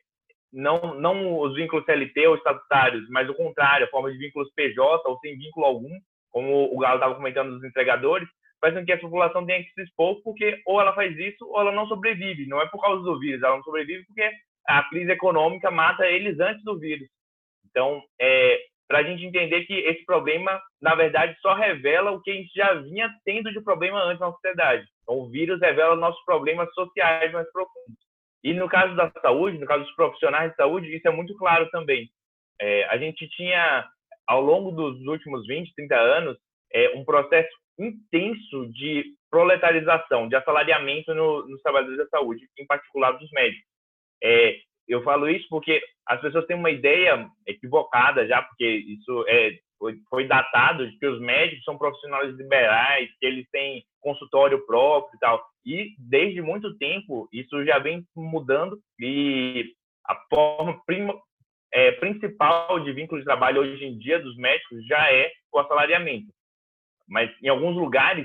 não os vínculos CLT ou estatutários, mas o contrário, a forma de vínculos PJ ou sem vínculo algum, como o Galo estava comentando dos entregadores, faz com que a população tenha que se expor, porque ou ela faz isso ou ela não sobrevive. Não é por causa do vírus, ela não sobrevive porque a crise econômica mata eles antes do vírus. Então, para a gente entender que esse problema, na verdade, só revela o que a gente já vinha tendo de problema antes na sociedade. Então, o vírus revela nossos problemas sociais mais profundos. E no caso da saúde, no caso dos profissionais de saúde, isso é muito claro também. A gente tinha, ao longo dos últimos 20, 30 anos, um processo intenso de proletarização, de assalariamento nos trabalhadores da saúde, em particular dos médicos. Eu falo isso porque as pessoas têm uma ideia equivocada já, porque isso foi datado de que os médicos são profissionais liberais, que eles têm consultório próprio e tal. E desde muito tempo isso já vem mudando e a forma principal de vínculo de trabalho hoje em dia dos médicos já é o assalariamento. Mas em alguns lugares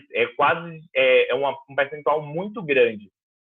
um percentual muito grande.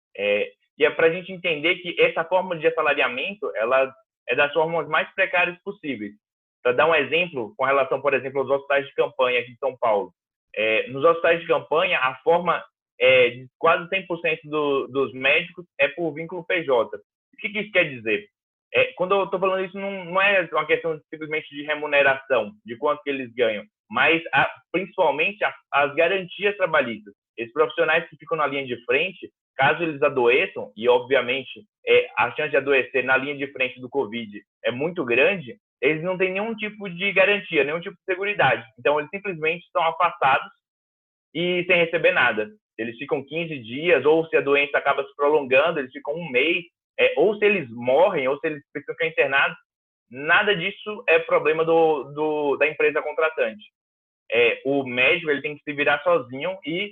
E é para a gente entender que essa forma de assalariamento ela é das formas mais precárias possíveis. Para dar um exemplo, com relação, por exemplo, aos hospitais de campanha aqui de São Paulo. Nos hospitais de campanha, a forma de quase 100% dos médicos é por vínculo PJ. O que isso quer dizer? Quando eu estou falando isso, não é uma questão simplesmente de remuneração, de quanto que eles ganham, mas principalmente as garantias trabalhistas. Esses profissionais que ficam na linha de frente, caso eles adoeçam, e obviamente a chance de adoecer na linha de frente do Covid é muito grande, eles não têm nenhum tipo de garantia, nenhum tipo de seguridade. Então, eles simplesmente estão afastados e sem receber nada. Eles ficam 15 dias, ou se a doença acaba se prolongando, eles ficam um mês, ou se eles morrem, ou se eles precisam ficar internados. Nada disso é problema da empresa contratante. O médico ele tem que se virar sozinho e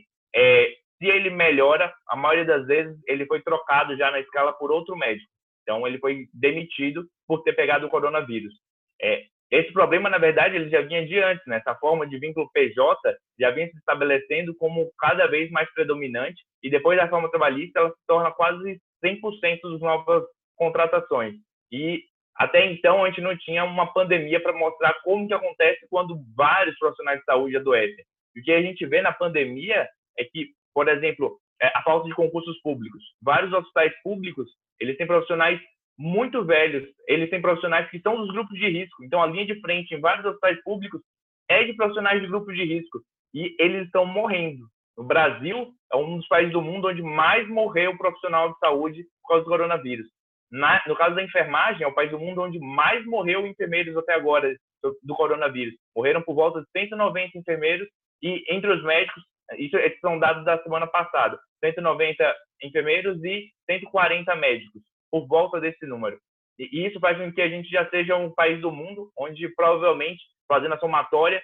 se ele melhora, a maioria das vezes ele foi trocado já na escala por outro médico. Então, ele foi demitido por ter pegado o coronavírus. Esse problema, na verdade, ele já vinha de antes, né? Essa forma de vínculo PJ já vinha se estabelecendo como cada vez mais predominante e depois da reforma trabalhista ela se torna quase 100% das novas contratações. E até então a gente não tinha uma pandemia para mostrar como que acontece quando vários profissionais de saúde adoecem. E o que a gente vê na pandemia é que, por exemplo, a falta de concursos públicos. Vários hospitais públicos, eles têm profissionais muito velhos, eles têm profissionais que são dos grupos de risco. Então, a linha de frente em vários hospitais públicos é de profissionais de grupos de risco. E eles estão morrendo. O Brasil é um dos países do mundo onde mais morreu profissional de saúde por causa do coronavírus. No caso da enfermagem, é o país do mundo onde mais morreu enfermeiros até agora do coronavírus. Morreram por volta de 190 enfermeiros e entre os médicos, esses são dados da semana passada, 190 enfermeiros e 140 médicos, por volta desse número. E isso faz com que a gente já seja um país do mundo onde, provavelmente, fazendo a somatória,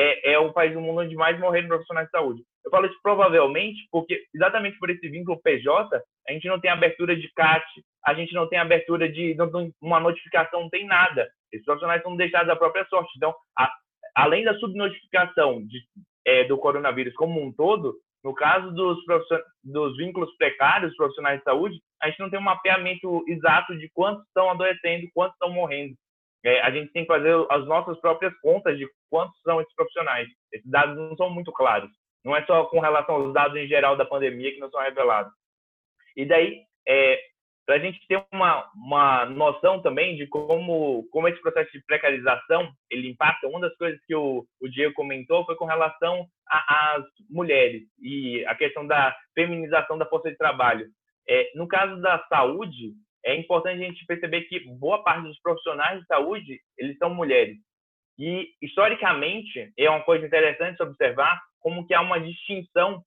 é o país do mundo onde mais morreram profissionais de saúde. Eu falo isso provavelmente porque, exatamente por esse vínculo PJ, a gente não tem abertura de CAT, a gente não tem abertura de uma notificação, não tem nada. Esses profissionais são deixados à própria sorte. Então, além da subnotificação do coronavírus como um todo, no caso dos vínculos precários, profissionais de saúde, a gente não tem um mapeamento exato de quantos estão adoecendo, quantos estão morrendo. A gente tem que fazer as nossas próprias contas de quantos são esses profissionais. Esses dados não são muito claros. Não é só com relação aos dados em geral da pandemia que não são revelados. E daí, para a gente ter uma noção também de como esse processo de precarização ele impacta, uma das coisas que o Diego comentou foi com relação às mulheres e a questão da feminização da força de trabalho. No caso da saúde, é importante a gente perceber que boa parte dos profissionais de saúde, eles são mulheres. E, historicamente, é uma coisa interessante observar como que há uma distinção,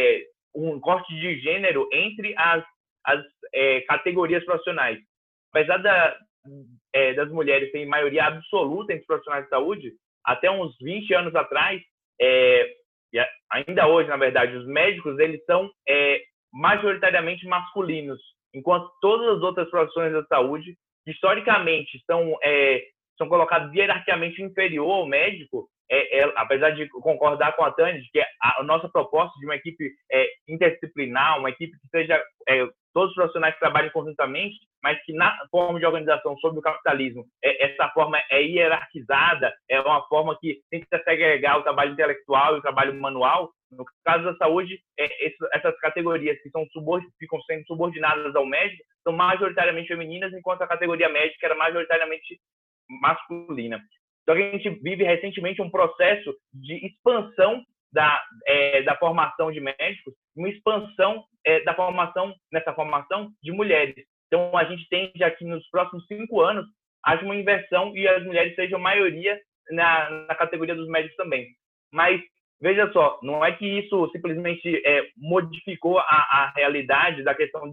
um corte de gênero entre as categorias profissionais. Apesar das mulheres têm maioria absoluta entre os profissionais de saúde, até uns 20 anos atrás, e ainda hoje, na verdade, os médicos eles são majoritariamente masculinos, enquanto todas as outras profissões da saúde, historicamente, são colocadas hierarquicamente inferior ao médico, apesar de concordar com a Tânia, de que a nossa proposta de uma equipe interdisciplinar, uma equipe que seja todos os profissionais que trabalhem conjuntamente, mas que na forma de organização sob o capitalismo, essa forma é hierarquizada, é uma forma que tem que segregar o trabalho intelectual e o trabalho manual. No caso da saúde, essas categorias que ficam sendo subordinadas ao médico são majoritariamente femininas, enquanto a categoria médica era majoritariamente masculina. Então, a gente vive recentemente um processo de expansão da formação de médicos, uma expansão nessa formação de mulheres. Então, a gente tende aqui nos próximos 5 anos haja uma inversão e as mulheres sejam maioria na categoria dos médicos também. Mas, veja só, não é que isso simplesmente modificou a realidade da questão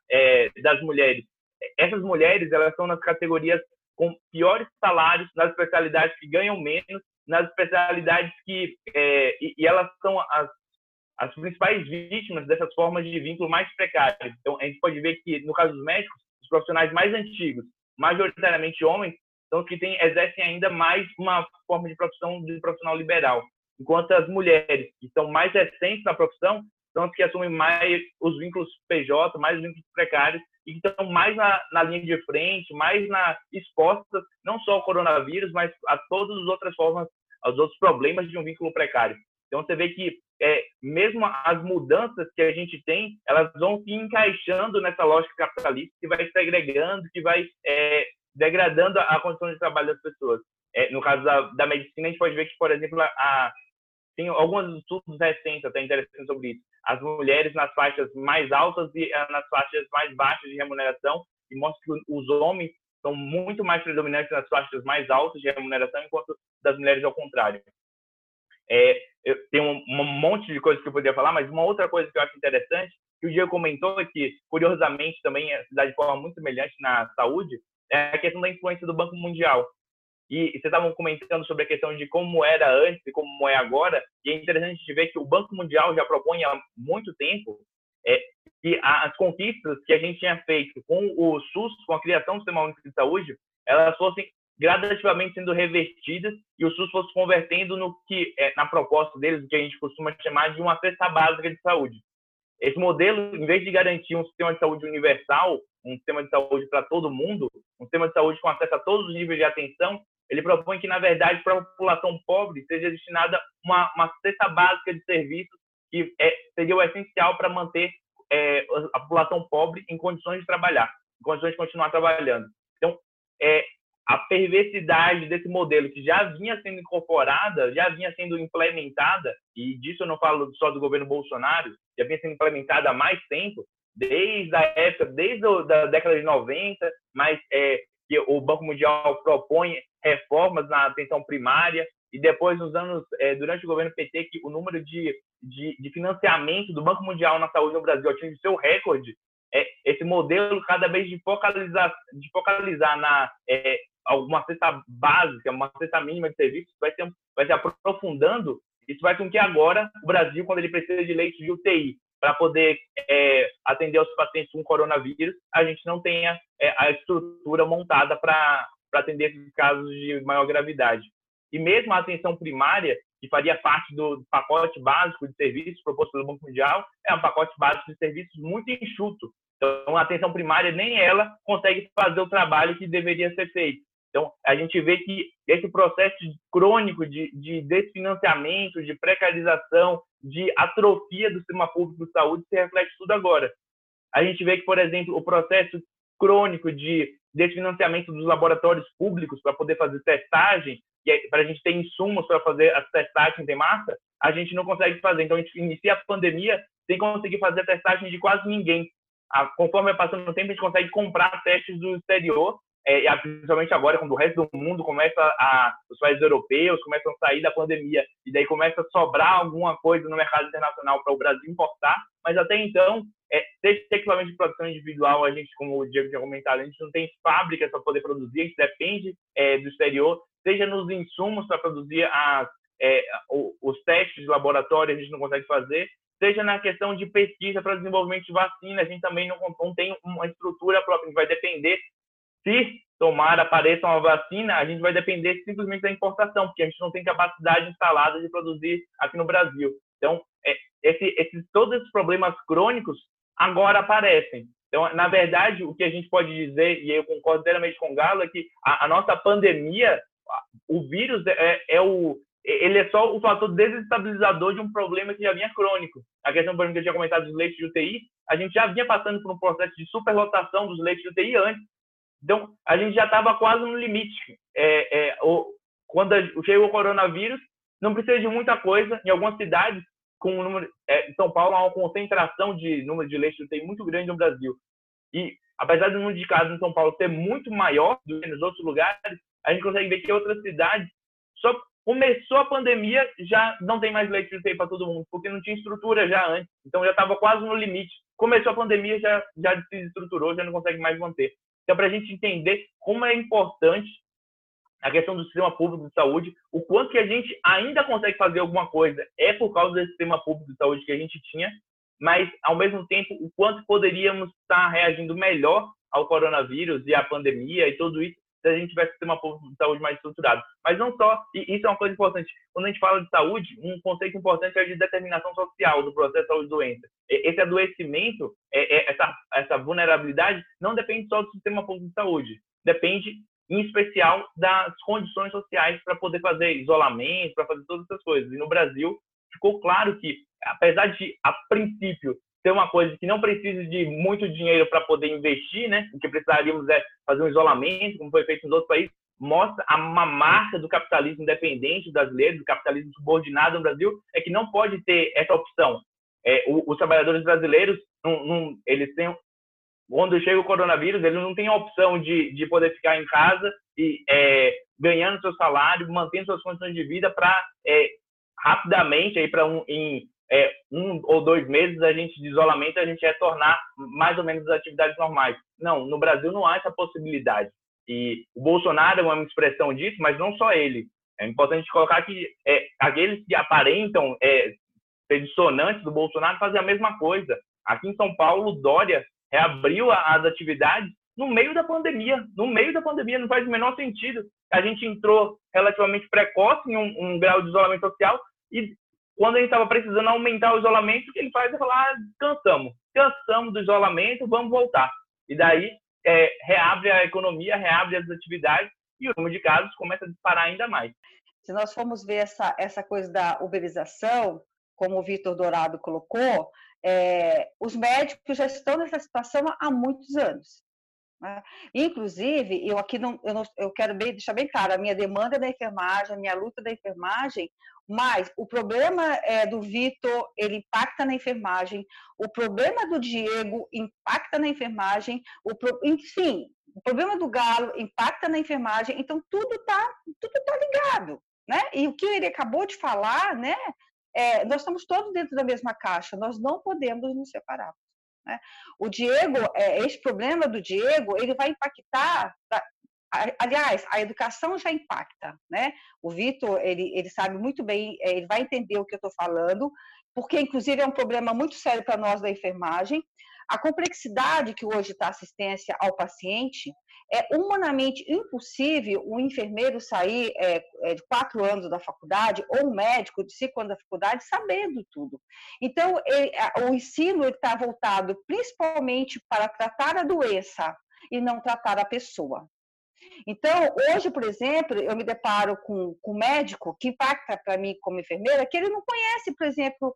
das mulheres. Essas mulheres, elas estão nas categorias com piores salários, nas especialidades que ganham menos, nas especialidades que... e elas são as principais vítimas dessas formas de vínculo mais precários. Então, a gente pode ver que, no caso dos médicos, os profissionais mais antigos, majoritariamente homens, são os que exercem ainda mais uma forma de profissão de profissional liberal. Enquanto as mulheres, que são mais recentes na profissão, são as que assumem mais os vínculos PJ, mais os vínculos precários, e que estão mais na linha de frente, mais expostas, não só ao coronavírus, mas a todas as outras formas, aos outros problemas de um vínculo precário. Então, você vê que mesmo as mudanças que a gente tem, elas vão se encaixando nessa lógica capitalista, que vai segregando, que vai degradando a condição de trabalho das pessoas. No caso da medicina, a gente pode ver que, por exemplo, tem alguns estudos recentes até interessantes sobre isso. As mulheres nas faixas mais altas e nas faixas mais baixas de remuneração, e mostra que os homens são muito mais predominantes nas faixas mais altas de remuneração, enquanto das mulheres ao contrário. Eu tenho um monte de coisas que eu poderia falar, mas uma outra coisa que eu acho interessante, que o Diego comentou, é que, curiosamente, também se dá de forma muito semelhante na saúde, é a questão da influência do Banco Mundial. E vocês estavam comentando sobre a questão de como era antes e como é agora, e é interessante de ver que o Banco Mundial já propõe há muito tempo que as conquistas que a gente tinha feito com o SUS, com a criação do Sistema Único de Saúde, elas fossem gradativamente sendo revertidas e o SUS fosse convertendo no que, na proposta deles, o que a gente costuma chamar de uma cesta básica de saúde. Esse modelo, em vez de garantir um sistema de saúde universal, um sistema de saúde para todo mundo, um sistema de saúde com acesso a todos os níveis de atenção, ele propõe que, na verdade, para a população pobre seja destinada uma cesta básica de serviços que seria o essencial para manter a população pobre em condições de trabalhar, em condições de continuar trabalhando. Então, a perversidade desse modelo que já vinha sendo incorporada, já vinha sendo implementada, e disso eu não falo só do governo Bolsonaro, já vinha sendo implementada há mais tempo, desde a década de 90, mas que o Banco Mundial propõe reformas na atenção primária, e depois, nos anos, durante o governo PT, que o número de financiamento do Banco Mundial na saúde no Brasil atinge seu recorde, esse modelo cada vez de focalizar na alguma cesta básica, uma cesta mínima de serviços, vai se aprofundando. Isso vai com que agora o Brasil, quando ele precisa de leitos de UTI para poder atender aos pacientes com coronavírus, a gente não tenha a estrutura montada para atender esses casos de maior gravidade. E mesmo a atenção primária, que faria parte do pacote básico de serviços proposto pelo Banco Mundial, é um pacote básico de serviços muito enxuto. Então, a atenção primária, nem ela consegue fazer o trabalho que deveria ser feito. Então, a gente vê que esse processo crônico de desfinanciamento, de precarização, de atrofia do sistema público de saúde se reflete tudo agora. A gente vê que, por exemplo, o processo crônico de desfinanciamento dos laboratórios públicos para poder fazer testagem, para a gente ter insumos para fazer as testagens em massa, a gente não consegue fazer. Então, a gente inicia a pandemia sem conseguir fazer a testagem de quase ninguém. Conforme vai passando o tempo, a gente consegue comprar testes do exterior, principalmente agora, quando o resto do mundo os países europeus começam a sair da pandemia, e daí começa a sobrar alguma coisa no mercado internacional para o Brasil importar, mas até então seja equipamento de produção individual, a gente, como o Diego tinha comentado, a gente não tem fábricas para poder produzir, a gente depende do exterior, seja nos insumos para produzir os testes de laboratório, a gente não consegue fazer, seja na questão de pesquisa para desenvolvimento de vacina, a gente também não tem uma estrutura própria, a gente vai depender, se apareça uma vacina, a gente vai depender simplesmente da importação, porque a gente não tem capacidade instalada de produzir aqui no Brasil. Então, todos esses problemas crônicos agora aparecem. Então, na verdade, o que a gente pode dizer, e eu concordo inteiramente com o Galo, é que a nossa pandemia, o vírus ele é só o fator desestabilizador de um problema que já vinha crônico. A questão, por exemplo, que eu tinha comentado dos leitos de UTI, a gente já vinha passando por um processo de superlotação dos leitos de UTI antes. Então, a gente já estava quase no limite. Quando chegou o coronavírus, não precisa de muita coisa. Em algumas cidades, com o número, em São Paulo, há uma concentração de número de leitos de UTI muito grande no Brasil. E, apesar do número de casos em São Paulo ser muito maior do que nos outros lugares, a gente consegue ver que outras cidades, só começou a pandemia, já não tem mais leite de UTI para todo mundo, porque não tinha estrutura já antes. Então, já estava quase no limite. Começou a pandemia, já se desestruturou, já não consegue mais manter. Então, para a gente entender como é importante a questão do sistema público de saúde, o quanto que a gente ainda consegue fazer alguma coisa é por causa desse sistema público de saúde que a gente tinha, mas, ao mesmo tempo, o quanto poderíamos estar reagindo melhor ao coronavírus e à pandemia e tudo isso, se a gente tivesse um sistema público de saúde mais estruturado. Mas não só, e isso é uma coisa importante, quando a gente fala de saúde, um conceito importante é de determinação social do processo de saúde-doença. Esse adoecimento, essa vulnerabilidade, não depende só do sistema público de saúde, depende, em especial, das condições sociais para poder fazer isolamento, para fazer todas essas coisas. E no Brasil, ficou claro que, apesar de, a princípio, ter uma coisa que não precisa de muito dinheiro para poder investir, né? O que precisaríamos é fazer um isolamento, como foi feito nos outros países, mostra uma marca do capitalismo independente brasileiro, do capitalismo subordinado no Brasil, é que não pode ter essa opção. Os trabalhadores brasileiros, eles têm, quando chega o coronavírus, eles não têm a opção de poder ficar em casa e ganhando seu salário, mantendo suas condições de vida para rapidamente, aí para 1 ou 2 meses de isolamento, a gente retornar mais ou menos às atividades normais. Não, no Brasil não há essa possibilidade. E o Bolsonaro é uma expressão disso, mas não só ele. É importante colocar que aqueles que aparentam ser dissonantes do Bolsonaro fazem a mesma coisa. Aqui em São Paulo, o Dória reabriu as atividades no meio da pandemia. No meio da pandemia, não faz o menor sentido. A gente entrou relativamente precoce em um grau de isolamento social e quando a gente estava precisando aumentar o isolamento, o que ele faz é falar, cansamos do isolamento, vamos voltar. E daí reabre a economia, reabre as atividades e o número de casos começa a disparar ainda mais. Se nós formos ver essa coisa da uberização, como o Vitor Dourado colocou, os médicos já estão nessa situação há muitos anos. Né? Inclusive, eu quero deixar bem claro, a minha demanda é da enfermagem, a minha luta é da enfermagem, mas o problema do Vitor, ele impacta na enfermagem, o problema do Diego impacta na enfermagem, enfim, o problema do Galo impacta na enfermagem, então tudo tá ligado, né? E o que ele acabou de falar, né? Nós estamos todos dentro da mesma caixa, nós não podemos nos separar. Né? O Diego, esse problema do Diego, ele vai impactar. Aliás, a educação já impacta, né? O Vitor, ele sabe muito bem, ele vai entender o que eu estou falando, porque, inclusive, é um problema muito sério para nós da enfermagem. A complexidade que hoje está a assistência ao paciente, é humanamente impossível um enfermeiro sair de 4 anos da faculdade ou um médico de 5 anos da faculdade sabendo tudo. Então, o ensino está voltado principalmente para tratar a doença e não tratar a pessoa. Então, hoje, por exemplo, eu me deparo com um médico que impacta para mim como enfermeira, que ele não conhece, por exemplo,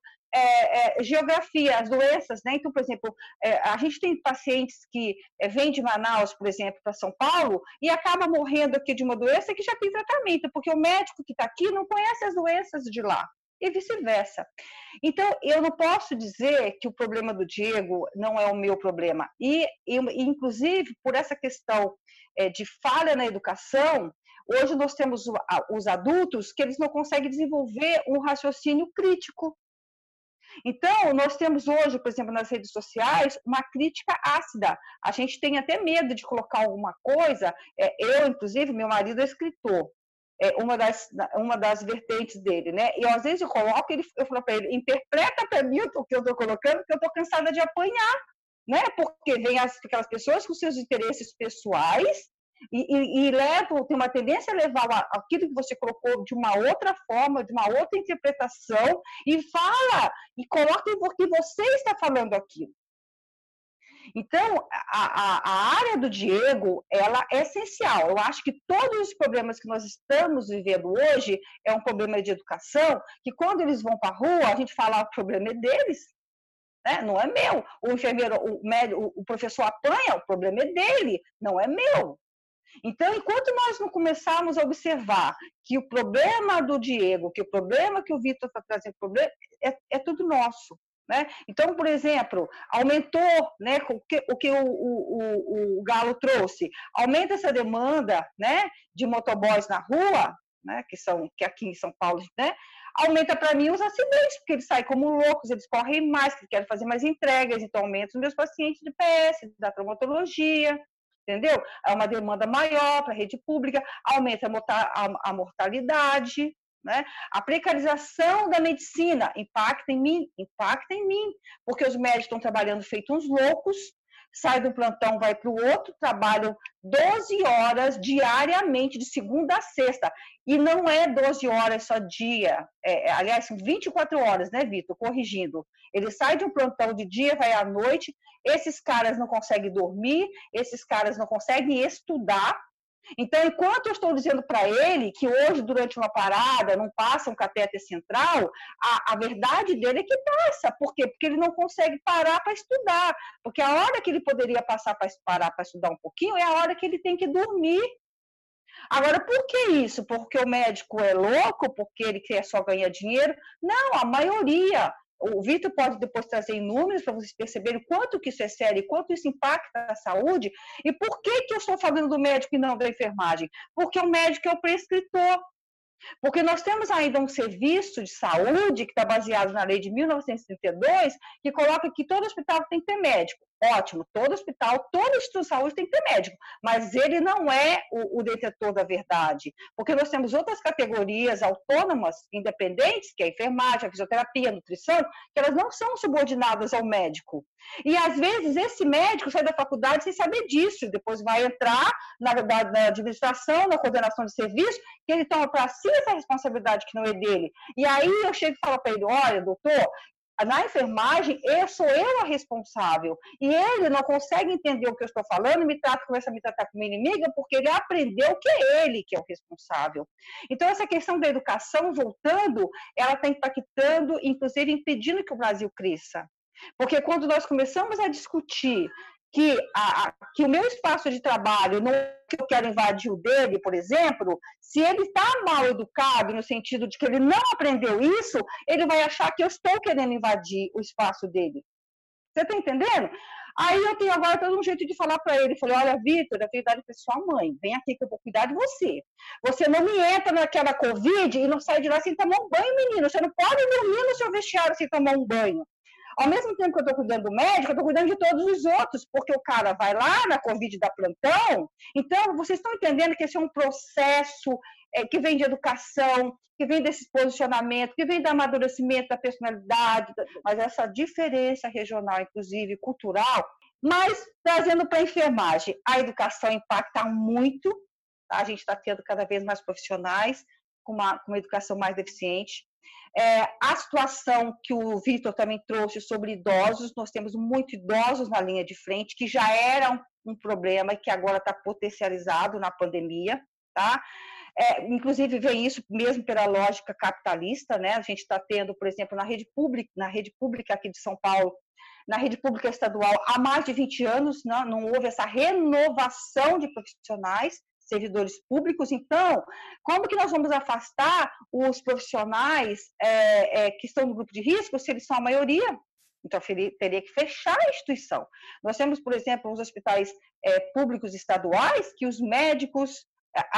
geografia, as doenças, né? Então, por exemplo, a gente tem pacientes que vêm de Manaus, por exemplo, para São Paulo e acaba morrendo aqui de uma doença que já tem tratamento, porque o médico que está aqui não conhece as doenças de lá. E vice-versa. Então, eu não posso dizer que o problema do Diego não é o meu problema. E inclusive, por essa questão de falha na educação, hoje nós temos os adultos que eles não conseguem desenvolver um raciocínio crítico. Então, nós temos hoje, por exemplo, nas redes sociais, uma crítica ácida. A gente tem até medo de colocar alguma coisa. Eu, inclusive, meu marido é escritor. Uma das vertentes dele, né? E às vezes eu falo para ele, interpreta para mim o que eu estou colocando, porque eu estou cansada de apanhar, né? Porque vem aquelas pessoas com seus interesses pessoais e tem uma tendência a levar aquilo que você colocou de uma outra forma, de uma outra interpretação, e coloca o que você está falando aquilo. Então, a área do Diego, ela é essencial. Eu acho que todos os problemas que nós estamos vivendo hoje é um problema de educação, que quando eles vão para a rua, a gente fala, o problema é deles, né? Não é meu. O enfermeiro, o médico, o professor apanha, o problema é dele, não é meu. Então, enquanto nós não começarmos a observar que o problema do Diego, que o problema que o Vitor está trazendo, é tudo nosso. Né? Então, por exemplo, aumentou, né, o que o Galo trouxe, aumenta essa demanda, né, de motoboys na rua, né, que aqui em São Paulo, né, aumenta para mim os acidentes, porque eles saem como loucos, eles correm mais, porque querem fazer mais entregas, então aumenta os meus pacientes de PS, da traumatologia, entendeu? É uma demanda maior para a rede pública, aumenta a mortalidade, né? A precarização da medicina impacta em mim, porque os médicos estão trabalhando feito uns loucos, sai do plantão, vai para o outro, trabalham 12 horas diariamente, de segunda a sexta, e não é 12 horas só dia, aliás, são 24 horas, né, Vitor? Corrigindo. Ele sai de um plantão de dia, vai à noite, esses caras não conseguem dormir, esses caras não conseguem estudar. Então, enquanto eu estou dizendo para ele que hoje, durante uma parada, não passa um catéter central, a verdade dele é que passa. Por quê? Porque ele não consegue parar para estudar. Porque a hora que ele poderia parar para estudar um pouquinho é a hora que ele tem que dormir. Agora, por que isso? Porque o médico é louco? Porque ele quer só ganhar dinheiro? Não, a maioria. O Vitor pode depois trazer números para vocês perceberem o quanto que isso é sério, quanto isso impacta a saúde. E por que eu estou falando do médico e não da enfermagem? Porque o médico é o prescritor. Porque nós temos ainda um serviço de saúde que está baseado na lei de 1932, que coloca que todo hospital tem que ter médico. Ótimo, todo hospital, todo instituto de saúde tem que ter médico, mas ele não é o detetor da verdade, porque nós temos outras categorias autônomas, independentes, que é a enfermagem, a fisioterapia, a nutrição, que elas não são subordinadas ao médico. E, às vezes, esse médico sai da faculdade sem saber disso, depois vai entrar na administração, na coordenação de serviço, que ele toma para si essa responsabilidade que não é dele. E aí eu chego e falo para ele, olha, doutor, na enfermagem, sou eu a responsável. E ele não consegue entender o que eu estou falando e começa a me tratar como inimiga porque ele aprendeu que é ele que é o responsável. Então, essa questão da educação, voltando, ela está impactando, inclusive impedindo que o Brasil cresça. Porque quando nós começamos a discutir que o meu espaço de trabalho, não é que eu quero invadir o dele, por exemplo, se ele está mal educado, no sentido de que ele não aprendeu isso, ele vai achar que eu estou querendo invadir o espaço dele. Você está entendendo? Aí eu tenho agora todo um jeito de falar para ele. Falei, olha, Vitor, eu tenho idade para sua mãe, vem aqui que eu vou cuidar de você. Você não me entra naquela Covid e não sai de lá sem tomar um banho, menino. Você não pode dormir no seu vestiário sem tomar um banho. Ao mesmo tempo que eu estou cuidando do médico, eu estou cuidando de todos os outros, porque o cara vai lá na Covid da plantão. Então, vocês estão entendendo que esse é um processo que vem de educação, que vem desse posicionamento, que vem do amadurecimento da personalidade, mas essa diferença regional, inclusive cultural, mas trazendo para a enfermagem. A educação impacta muito, tá? A gente está tendo cada vez mais profissionais com uma educação mais deficiente. A situação que o Vitor também trouxe sobre idosos, nós temos muitos idosos na linha de frente, que já era um problema e que agora está potencializado na pandemia, tá? Inclusive, vem isso mesmo pela lógica capitalista, né? A gente está tendo, por exemplo, na rede pública aqui de São Paulo, na rede pública estadual, há mais de 20 anos, não houve essa renovação de profissionais, servidores públicos. Então, como que nós vamos afastar os profissionais que estão no grupo de risco, se eles são a maioria? Então, teria que fechar a instituição. Nós temos, por exemplo, os hospitais públicos estaduais, que os médicos,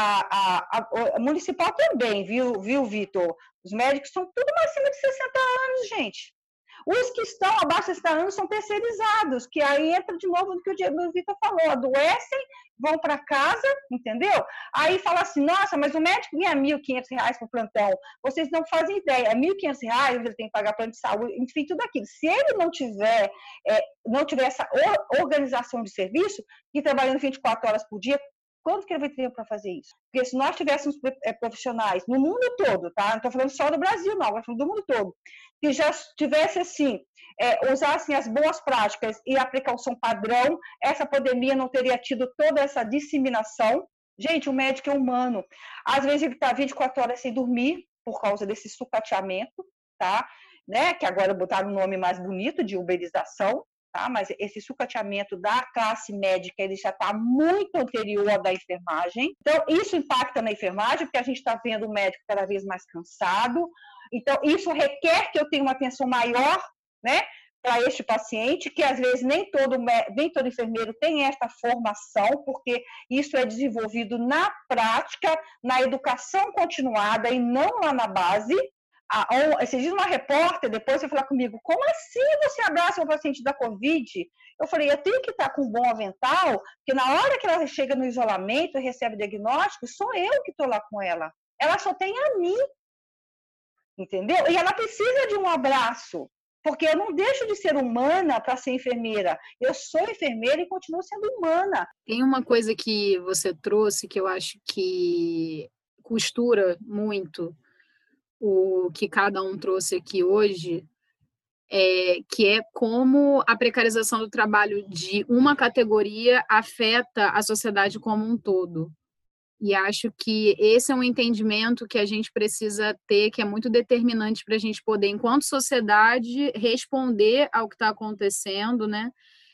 a municipal também, viu, Vitor? Os médicos são tudo acima de 60 anos, gente. Os que estão abaixo de 60 anos são terceirizados, que aí entra de novo no que o Vitor falou, adoecem, vão para casa, entendeu? Aí fala assim, nossa, mas o médico ganha R$1.500 por plantão. Vocês não fazem ideia, R$1.500, ele tem que pagar plano de saúde, enfim, tudo aquilo. Se ele não tiver essa organização de serviço, que trabalhando 24 horas por dia, quando que ele vai ter tempo para fazer isso? Porque se nós tivéssemos profissionais no mundo todo, tá? Não estou falando só do Brasil, não, estou falando do mundo todo, que já tivesse assim, usassem as boas práticas e a precaução padrão, essa pandemia não teria tido toda essa disseminação. Gente, o médico é humano. Às vezes ele está 24 horas sem dormir por causa desse sucateamento, tá? Né? Que agora botaram um nome mais bonito de uberização. Tá? Mas esse sucateamento da classe médica ele já está muito anterior ao da enfermagem. Então, isso impacta na enfermagem, porque a gente está vendo o médico cada vez mais cansado. Então, isso requer que eu tenha uma atenção maior, né, para este paciente, que às vezes nem todo enfermeiro tem esta formação, porque isso é desenvolvido na prática, na educação continuada e não lá na base. Você diz uma repórter, depois você falar comigo, como assim você abraça um paciente da Covid? Eu falei, eu tenho que estar com um bom avental, porque na hora que ela chega no isolamento e recebe diagnóstico, sou eu que estou lá com ela. Ela só tem a mim, entendeu? E ela precisa de um abraço, porque eu não deixo de ser humana para ser enfermeira. Eu sou enfermeira e continuo sendo humana. Tem uma coisa que você trouxe que eu acho que costura muito o que cada um trouxe aqui hoje, que é como a precarização do trabalho de uma categoria afeta a sociedade como um todo. E acho que esse é um entendimento que a gente precisa ter, que é muito determinante para a gente poder, enquanto sociedade, responder ao que está acontecendo, né?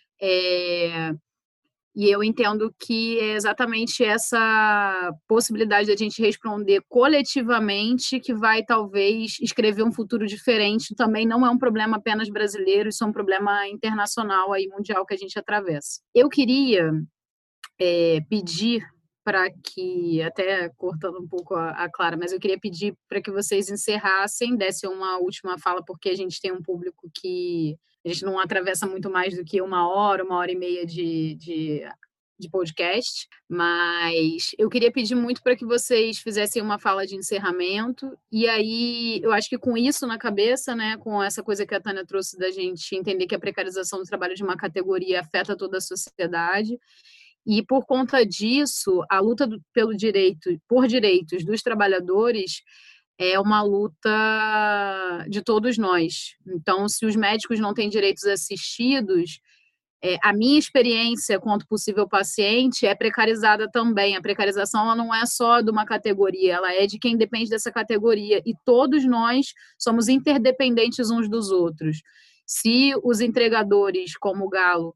E eu entendo que é exatamente essa possibilidade de a gente responder coletivamente que vai, talvez, escrever um futuro diferente. Também não é um problema apenas brasileiro, isso é um problema internacional, aí, mundial, que a gente atravessa. Eu queria pedir para que, até cortando um pouco a Clara, mas eu queria pedir para que vocês encerrassem, dessem uma última fala, porque a gente tem um público que a gente não atravessa muito mais do que 1 e meia de podcast, mas eu queria pedir muito para que vocês fizessem uma fala de encerramento, e aí eu acho que com isso na cabeça, né, com essa coisa que a Tânia trouxe da gente entender que a precarização do trabalho de uma categoria afeta toda a sociedade, e por conta disso, a luta por direitos dos trabalhadores é uma luta de todos nós. Então, se os médicos não têm direitos assistidos, a minha experiência quanto possível paciente é precarizada também. A precarização ela não é só de uma categoria, ela é de quem depende dessa categoria. E todos nós somos interdependentes uns dos outros. Se os entregadores, como o Galo,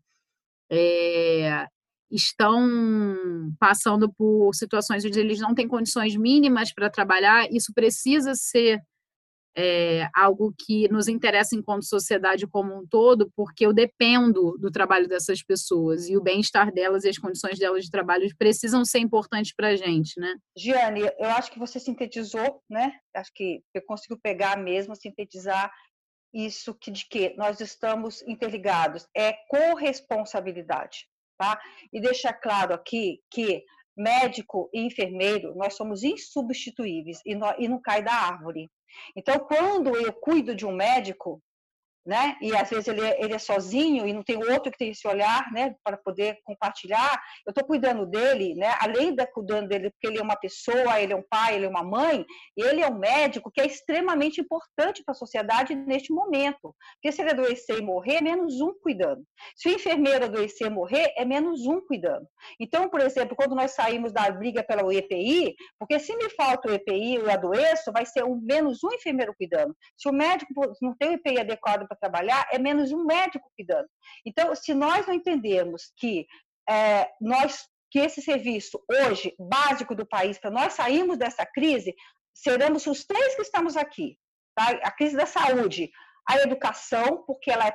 estão passando por situações onde eles não têm condições mínimas para trabalhar, isso precisa ser algo que nos interessa enquanto sociedade como um todo, porque eu dependo do trabalho dessas pessoas, e o bem-estar delas e as condições delas de trabalho precisam ser importantes para a gente, né? Giane, eu acho que você sintetizou, né? Acho que você conseguiu pegar mesmo, sintetizar isso de que nós estamos interligados, é corresponsabilidade. Tá? E deixar claro aqui que médico e enfermeiro, nós somos insubstituíveis e não cai da árvore. Então, quando eu cuido de um médico, né, e às vezes ele é sozinho e não tem outro que tem esse olhar, né, para poder compartilhar, eu estou cuidando dele, né, além de cuidando dele porque ele é uma pessoa, ele é um pai, ele é uma mãe, ele é um médico que é extremamente importante para a sociedade neste momento, porque se ele adoecer e morrer, é menos um cuidando. Se o enfermeiro adoecer e morrer, é menos um cuidando. Então, por exemplo, quando nós saímos da briga pela EPI, porque se me falta o EPI e eu adoeço, vai ser menos um enfermeiro cuidando. Se o médico não tem o EPI adequado para trabalhar, é menos um médico cuidando. Então, se nós não entendermos que esse serviço hoje, básico do país, para nós sairmos dessa crise, seremos os três que estamos aqui. Tá? A crise da saúde, a educação, porque ela é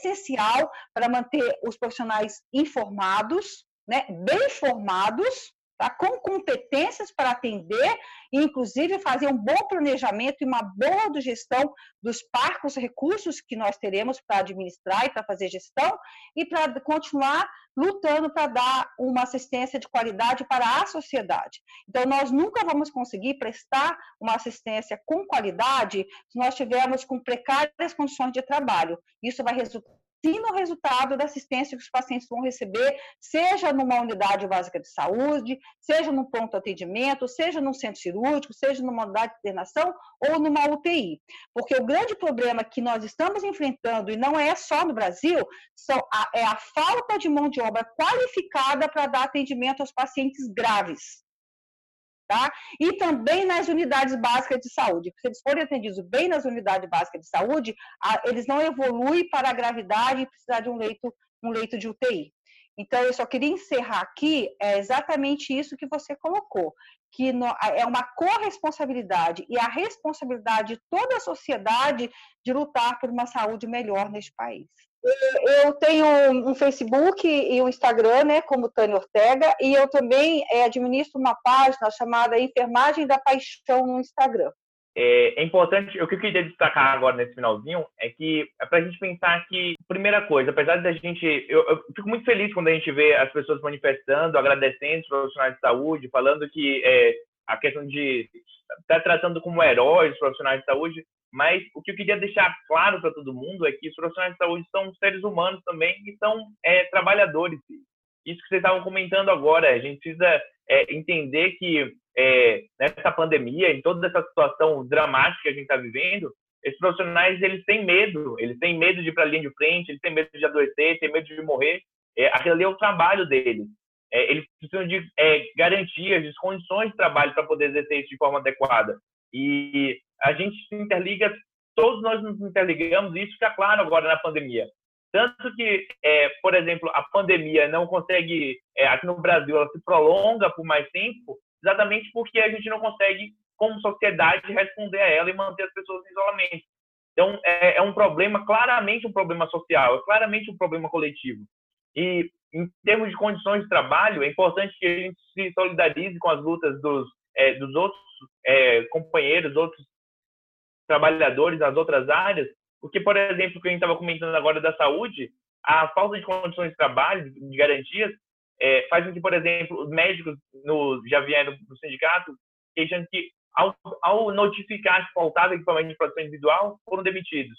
essencial para manter os profissionais informados, né, bem formados, tá? Com competências para atender e, inclusive, fazer um bom planejamento e uma boa gestão dos parcos recursos que nós teremos para administrar e para fazer gestão e para continuar lutando para dar uma assistência de qualidade para a sociedade. Então, nós nunca vamos conseguir prestar uma assistência com qualidade se nós tivermos com precárias condições de trabalho. Isso vai resultar no resultado da assistência que os pacientes vão receber, seja numa unidade básica de saúde, seja num pronto atendimento, seja num centro cirúrgico, seja numa unidade de internação ou numa UTI. Porque o grande problema que nós estamos enfrentando, e não é só no Brasil, é a falta de mão de obra qualificada para dar atendimento aos pacientes graves. Tá? E também nas unidades básicas de saúde. Se eles forem atendidos bem nas unidades básicas de saúde, eles não evoluem para a gravidade e precisar de um leito de UTI. Então, eu só queria encerrar aqui, é exatamente isso que você colocou, que é uma corresponsabilidade e a responsabilidade de toda a sociedade de lutar por uma saúde melhor neste país. Eu tenho um Facebook e um Instagram, né, como Tânia Ortega, e eu também administro uma página chamada Enfermagem da Paixão no Instagram. É importante, o que eu queria destacar agora nesse finalzinho é que é para a gente pensar que, primeira coisa, apesar da gente, eu fico muito feliz quando a gente vê as pessoas manifestando, agradecendo os profissionais de saúde, falando que a questão de estar tratando como heróis os profissionais de saúde, mas o que eu queria deixar claro para todo mundo é que os profissionais de saúde são seres humanos também e são trabalhadores. Isso que vocês estavam comentando agora, a gente precisa entender que nessa pandemia, em toda essa situação dramática que a gente está vivendo, esses profissionais, eles têm medo de ir para a linha de frente, eles têm medo de adoecer, têm medo de morrer. Aquilo ali é o trabalho deles. Eles precisam de garantias, de condições de trabalho para poder exercer isso de forma adequada. E a gente se interliga, todos nós nos interligamos, e isso fica claro agora na pandemia. Tanto que, por exemplo, a pandemia não consegue, aqui no Brasil, ela se prolonga por mais tempo, exatamente porque a gente não consegue, como sociedade, responder a ela e manter as pessoas em isolamento. Então, é um problema, claramente um problema social, é claramente um problema coletivo. E, em termos de condições de trabalho, é importante que a gente se solidarize com as lutas dos outros companheiros, outros trabalhadores nas outras áreas, porque, por exemplo, o que a gente estava comentando agora da saúde, a falta de condições de trabalho, de garantias, faz com que, por exemplo, os médicos já vieram no sindicato queixando que, ao notificar que faltava equipamento de proteção individual, foram demitidos.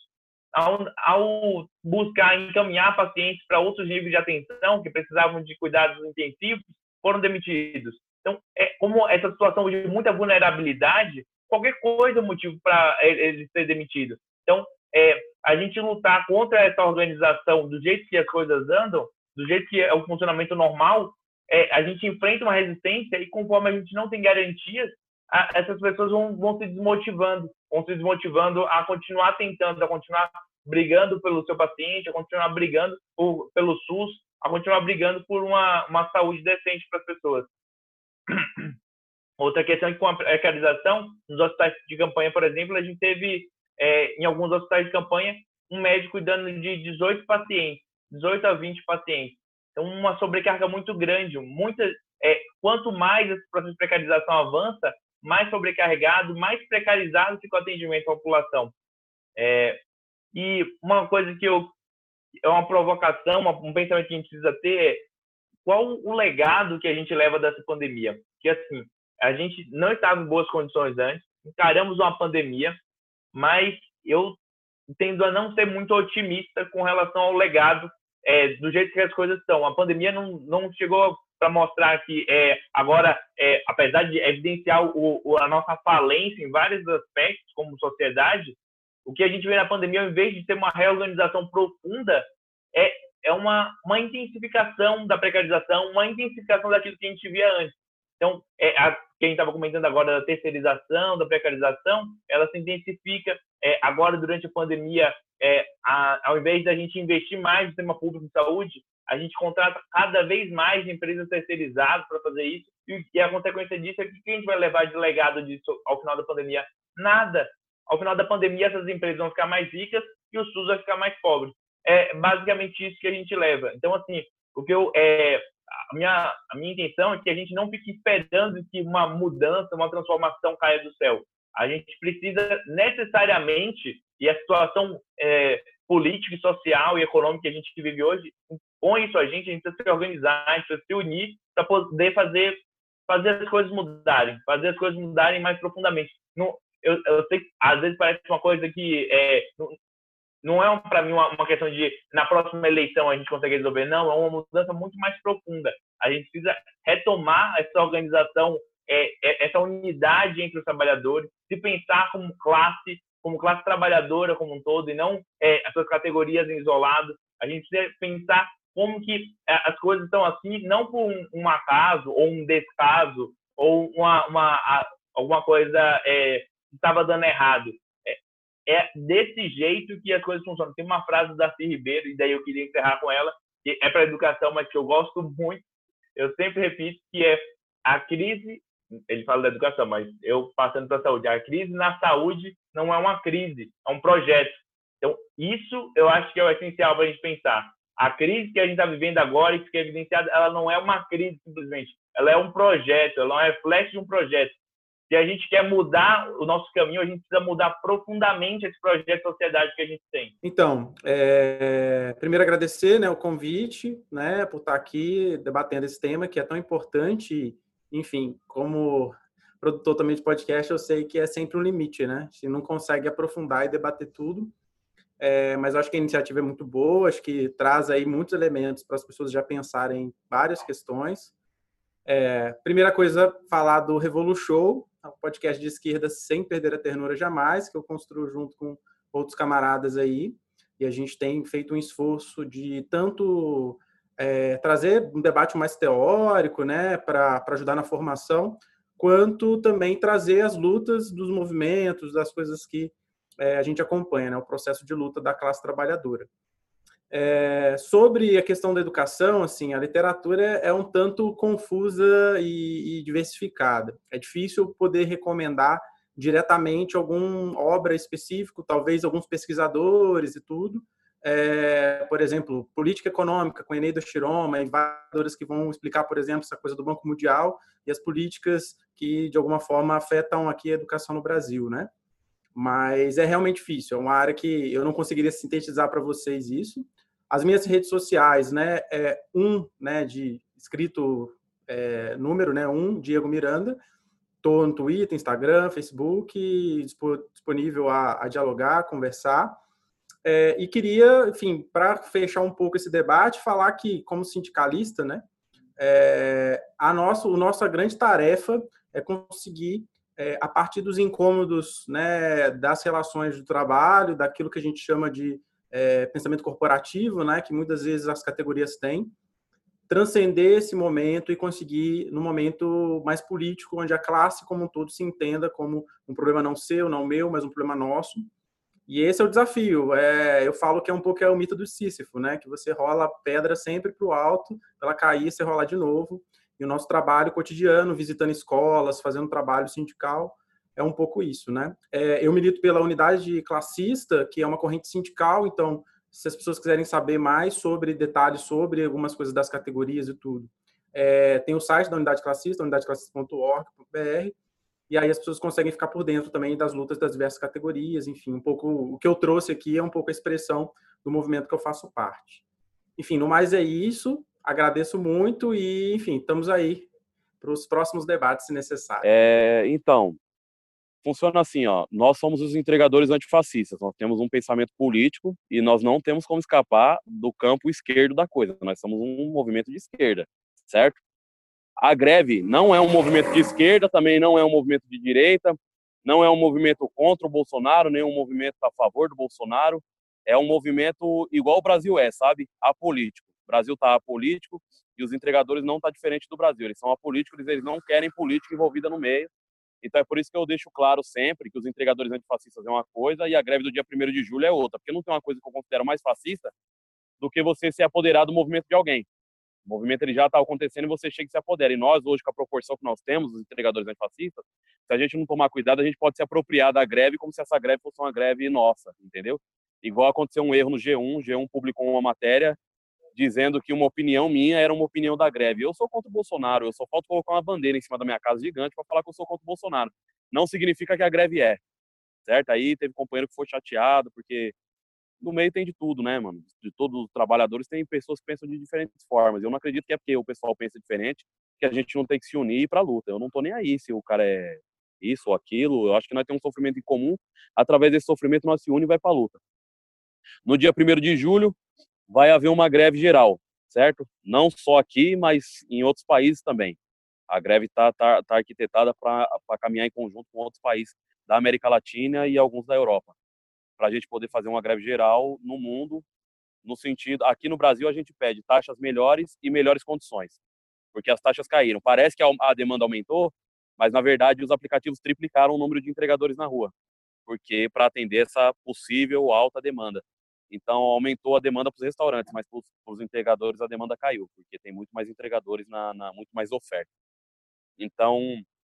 Ao buscar encaminhar pacientes para outros níveis de atenção que precisavam de cuidados intensivos, foram demitidos. Então, como essa situação de muita vulnerabilidade, qualquer coisa é motivo para eles serem demitidos. Então, a gente lutar contra essa organização do jeito que as coisas andam, do jeito que é o funcionamento normal, a gente enfrenta uma resistência e, conforme a gente não tem garantias, essas pessoas vão se desmotivando a continuar tentando, a continuar brigando pelo seu paciente, a continuar brigando pelo SUS, a continuar brigando por uma saúde decente para as pessoas. Outra questão é que, com a precarização, nos hospitais de campanha, por exemplo, a gente teve, em alguns hospitais de campanha, um médico cuidando de 18 a 20 pacientes. Então, uma sobrecarga muito grande. Quanto mais esse processo de precarização avança, mais sobrecarregado, mais precarizado fica o atendimento à população. E uma coisa que é uma provocação, um pensamento que a gente precisa ter é qual o legado que a gente leva dessa pandemia. Porque, assim, a gente não estava em boas condições antes, encaramos uma pandemia, mas eu tendo a não ser muito otimista com relação ao legado do jeito que as coisas estão. A pandemia não chegou para mostrar que agora, apesar de evidenciar a nossa falência em vários aspectos como sociedade, o que a gente vê na pandemia, ao invés de ter uma reorganização profunda, é uma intensificação da precarização, uma intensificação daquilo que a gente via antes. Então, quem estava comentando agora da terceirização, da precarização, ela se intensifica. Agora, durante a pandemia, ao invés da gente investir mais no sistema público de saúde, a gente contrata cada vez mais empresas terceirizadas para fazer isso. E a consequência disso é que quem a gente vai levar de legado disso ao final da pandemia? Nada. Ao final da pandemia, essas empresas vão ficar mais ricas e o SUS vai ficar mais pobre. É basicamente isso que a gente leva. Então, assim, a minha intenção é que a gente não fique esperando que uma mudança, uma transformação caia do céu. A gente precisa necessariamente, e a situação política, social e econômica que a gente vive hoje impõe isso a gente precisa se organizar, a gente precisa se unir para poder fazer as coisas mudarem mais profundamente. Eu sei que às vezes parece uma coisa que não é para mim uma questão de na próxima eleição a gente consegue resolver, não, é uma mudança muito mais profunda. A gente precisa retomar essa organização, essa unidade entre os trabalhadores, se pensar como classe trabalhadora como um todo, e não as suas categorias em isolado. A gente precisa pensar como que as coisas estão assim, não por um acaso, ou um descaso, ou alguma coisa que estava dando errado. É desse jeito que as coisas funcionam. Tem uma frase da Darcy Ribeiro, e daí eu queria encerrar com ela, que é para a educação, mas que eu gosto muito, eu sempre repito, que é a crise, ele fala da educação, mas eu passando para a saúde, a crise na saúde não é uma crise, é um projeto. Então, isso eu acho que é o essencial para a gente pensar. A crise que a gente está vivendo agora e que é evidenciada, ela não é uma crise simplesmente, ela é um projeto, ela é um reflexo de um projeto. Se a gente quer mudar o nosso caminho, a gente precisa mudar profundamente esse projeto de sociedade que a gente tem. Então, primeiro agradecer, né, o convite, né, por estar aqui debatendo esse tema que é tão importante. Enfim, como produtor também de podcast, eu sei que é sempre um limite, né? A gente não consegue aprofundar e debater tudo, mas eu acho que a iniciativa é muito boa, acho que traz aí muitos elementos para as pessoas já pensarem em várias questões. Primeira coisa, falar do Revolution, um podcast de esquerda sem perder a ternura jamais, que eu construo junto com outros camaradas aí, e a gente tem feito um esforço de tanto trazer um debate mais teórico, né, para ajudar na formação, quanto também trazer as lutas dos movimentos, das coisas que a gente acompanha, né, o processo de luta da classe trabalhadora. Sobre a questão da educação, assim, a literatura é um tanto confusa e diversificada. É difícil poder recomendar diretamente alguma obra específica, talvez alguns pesquisadores e tudo. Por exemplo, política econômica com Eneida Shiroma e vários que vão explicar, por exemplo, essa coisa do Banco Mundial e as políticas que, de alguma forma, afetam aqui a educação no Brasil, né? Mas é realmente difícil, é uma área que eu não conseguiria sintetizar para vocês isso. As minhas redes sociais, né, né, de escrito número, né, Diego Miranda. Estou no Twitter, Instagram, Facebook, disponível a dialogar, conversar. E queria, enfim, para fechar um pouco esse debate, falar que, como sindicalista, né, a nossa grande tarefa é conseguir, a partir dos incômodos, né, das relações do trabalho, daquilo que a gente chama de pensamento corporativo, né, que muitas vezes as categorias têm, transcender esse momento e conseguir, no momento mais político, onde a classe como um todo se entenda como um problema não seu, não meu, mas um problema nosso. E esse é o desafio. Eu falo que é o mito do Sísifo, né, que você rola a pedra sempre para o alto, ela cair, você rola de novo. E o nosso trabalho cotidiano, visitando escolas, fazendo trabalho sindical, é um pouco isso, né? Eu milito pela unidade classista, que é uma corrente sindical, então, se as pessoas quiserem saber mais sobre detalhes sobre algumas coisas das categorias e tudo, tem o site da unidade classista, unidadeclassista.org.br, e aí as pessoas conseguem ficar por dentro também das lutas das diversas categorias, enfim, um pouco o que eu trouxe aqui é um pouco a expressão do movimento que eu faço parte. Enfim, no mais é isso, agradeço muito e, enfim, estamos aí para os próximos debates, se necessário. Então, funciona assim, ó, nós somos os entregadores antifascistas, nós temos um pensamento político e nós não temos como escapar do campo esquerdo da coisa, nós somos um movimento de esquerda, certo? A greve não é um movimento de esquerda, também não é um movimento de direita, não é um movimento contra o Bolsonaro, nem um movimento a favor do Bolsonaro, é um movimento igual o Brasil sabe? Apolítico. O Brasil está apolítico e os entregadores não estão diferente do Brasil, eles são apolíticos, eles não querem política envolvida no meio. Então é por isso que eu deixo claro sempre que os entregadores antifascistas é uma coisa e a greve do dia 1º de julho é outra, porque não tem uma coisa que eu considero mais fascista do que você se apoderar do movimento de alguém. O movimento ele já está acontecendo e você chega e se apodera. E nós, hoje, com a proporção que nós temos, os entregadores antifascistas, se a gente não tomar cuidado, a gente pode se apropriar da greve como se essa greve fosse uma greve nossa, entendeu? Igual aconteceu um erro no G1 publicou uma matéria dizendo que uma opinião minha era uma opinião da greve. Eu sou contra o Bolsonaro, eu só falta colocar uma bandeira em cima da minha casa gigante para falar que eu sou contra o Bolsonaro. Não significa que a greve é, certo? Aí teve companheiro que foi chateado, porque no meio tem de tudo, né, mano? De todos os trabalhadores tem pessoas que pensam de diferentes formas. Eu não acredito que é porque o pessoal pensa diferente que a gente não tem que se unir e ir pra luta. Eu não tô nem aí se o cara é isso ou aquilo. Eu acho que nós temos um sofrimento em comum. Através desse sofrimento nós se unimos e vai pra luta. No dia 1º de julho vai haver uma greve geral, certo? Não só aqui, mas em outros países também. A greve tá arquitetada para caminhar em conjunto com outros países da América Latina e alguns da Europa, para a gente poder fazer uma greve geral no mundo, no sentido, aqui no Brasil a gente pede taxas melhores e melhores condições, porque as taxas caíram. Parece que a demanda aumentou, mas na verdade os aplicativos triplicaram o número de entregadores na rua, porque para atender essa possível alta demanda. Então aumentou a demanda para os restaurantes, mas para os entregadores a demanda caiu, porque tem muito mais entregadores, muito mais oferta. Então,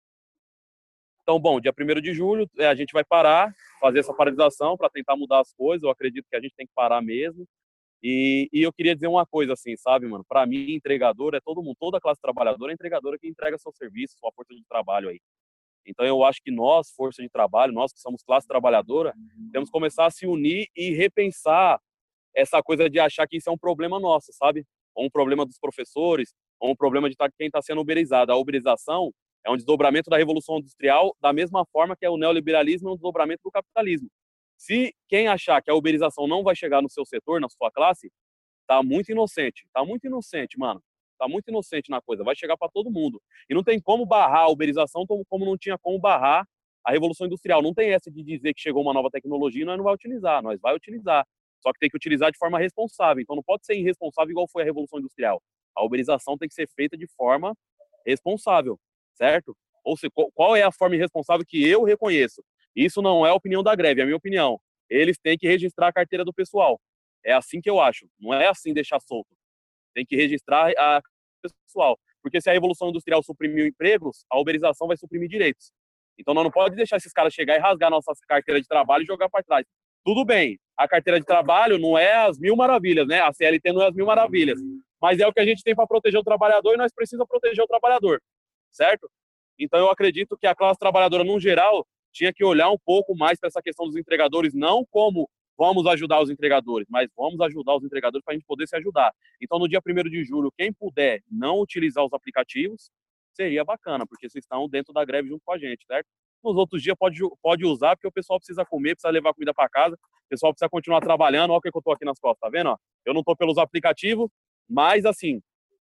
bom, dia 1º de julho a gente vai parar, fazer essa paralisação para tentar mudar as coisas. Eu acredito que a gente tem que parar mesmo. E eu queria dizer uma coisa assim, sabe, mano? Para mim, entregador é todo mundo, toda classe trabalhadora é entregadora que entrega seu serviço, sua força de trabalho aí. Então eu acho que nós, força de trabalho, nós que somos classe trabalhadora, temos que começar a se unir e repensar essa coisa de achar que isso é um problema nosso, sabe? Ou um problema dos professores, ou um problema de quem está sendo uberizado. A uberização é um desdobramento da Revolução Industrial, da mesma forma que é o neoliberalismo, é um desdobramento do capitalismo. Se quem achar que a uberização não vai chegar no seu setor, na sua classe, tá muito inocente, mano. Tá muito inocente na coisa, vai chegar para todo mundo. E não tem como barrar a uberização como não tinha como barrar a Revolução Industrial. Não tem essa de dizer que chegou uma nova tecnologia e nós não vai utilizar, nós vai utilizar. Só que tem que utilizar de forma responsável. Então não pode ser irresponsável igual foi a Revolução Industrial. A uberização tem que ser feita de forma responsável, certo? Ou seja, qual é a forma irresponsável que eu reconheço? Isso não é a opinião da greve, é a minha opinião. Eles têm que registrar a carteira do pessoal. É assim que eu acho. Não é assim deixar solto. Tem que registrar a pessoal. Porque se a Revolução Industrial suprimiu empregos, a uberização vai suprimir direitos. Então nós não podemos deixar esses caras chegar e rasgar nossa carteira de trabalho e jogar para trás. Tudo bem, a carteira de trabalho não é as mil maravilhas, né? A CLT não é as mil maravilhas. Mas é o que a gente tem para proteger o trabalhador e nós precisamos proteger o trabalhador, certo? Então eu acredito que a classe trabalhadora, no geral, tinha que olhar um pouco mais para essa questão dos entregadores, não como vamos ajudar os entregadores, mas vamos ajudar os entregadores para a gente poder se ajudar. Então, no dia 1º de julho, quem puder não utilizar os aplicativos, seria bacana, porque vocês estão dentro da greve junto com a gente, certo? Nos outros dias pode usar, porque o pessoal precisa comer, precisa levar comida para casa, o pessoal precisa continuar trabalhando. Olha o que eu estou aqui nas costas, tá vendo? Ó, eu não estou pelos aplicativos, mas assim,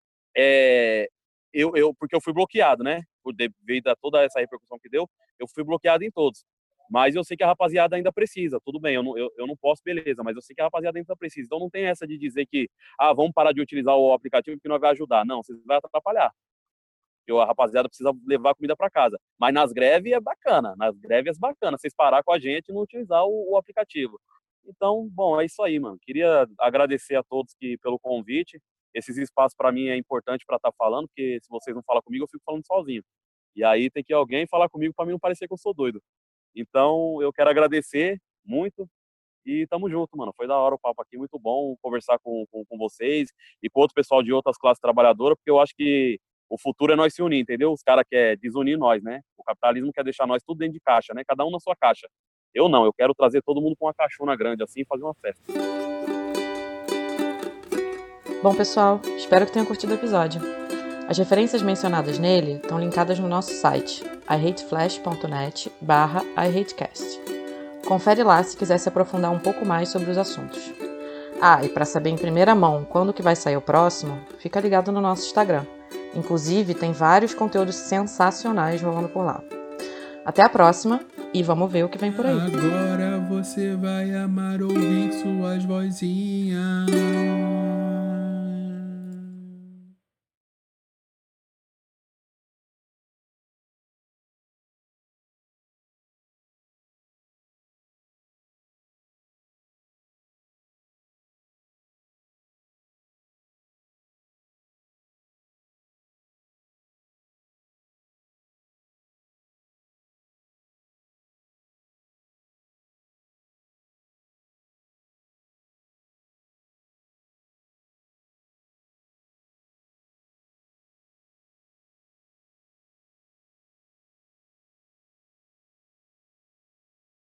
porque eu fui bloqueado, né? Devido a toda essa repercussão que deu, eu fui bloqueado em todos. Mas eu sei que a rapaziada ainda precisa, tudo bem, eu não posso, beleza, mas eu sei que a rapaziada ainda precisa. Então não tem essa de dizer que, vamos parar de utilizar o aplicativo que nós vai ajudar. Não, vocês vão atrapalhar. Porque a rapaziada precisa levar comida para casa. Mas nas greves é bacana, vocês parar com a gente e não utilizar o aplicativo. Então, bom, é isso aí, mano. Queria agradecer a todos pelo convite. Esses espaços para mim é importante para estar falando, porque se vocês não falam comigo, eu fico falando sozinho. E aí tem que alguém falar comigo para mim não parecer que eu sou doido. Então, eu quero agradecer muito e tamo junto, mano. Foi da hora o papo aqui, muito bom conversar com vocês e com outro pessoal de outras classes trabalhadoras, porque eu acho que o futuro é nós se unir, entendeu? Os caras querem desunir nós, né? O capitalismo quer deixar nós tudo dentro de caixa, né? Cada um na sua caixa. Eu não, eu quero trazer todo mundo com uma caixona grande assim e fazer uma festa. Bom, pessoal, espero que tenham curtido o episódio. As referências mencionadas nele estão linkadas no nosso site, ihateflash.net/ihatecast. Confere lá se quiser se aprofundar um pouco mais sobre os assuntos. E para saber em primeira mão quando que vai sair o próximo, fica ligado no nosso Instagram. Inclusive, tem vários conteúdos sensacionais rolando por lá. Até a próxima e vamos ver o que vem por aí. Agora você vai amar ouvir suas vozinhas.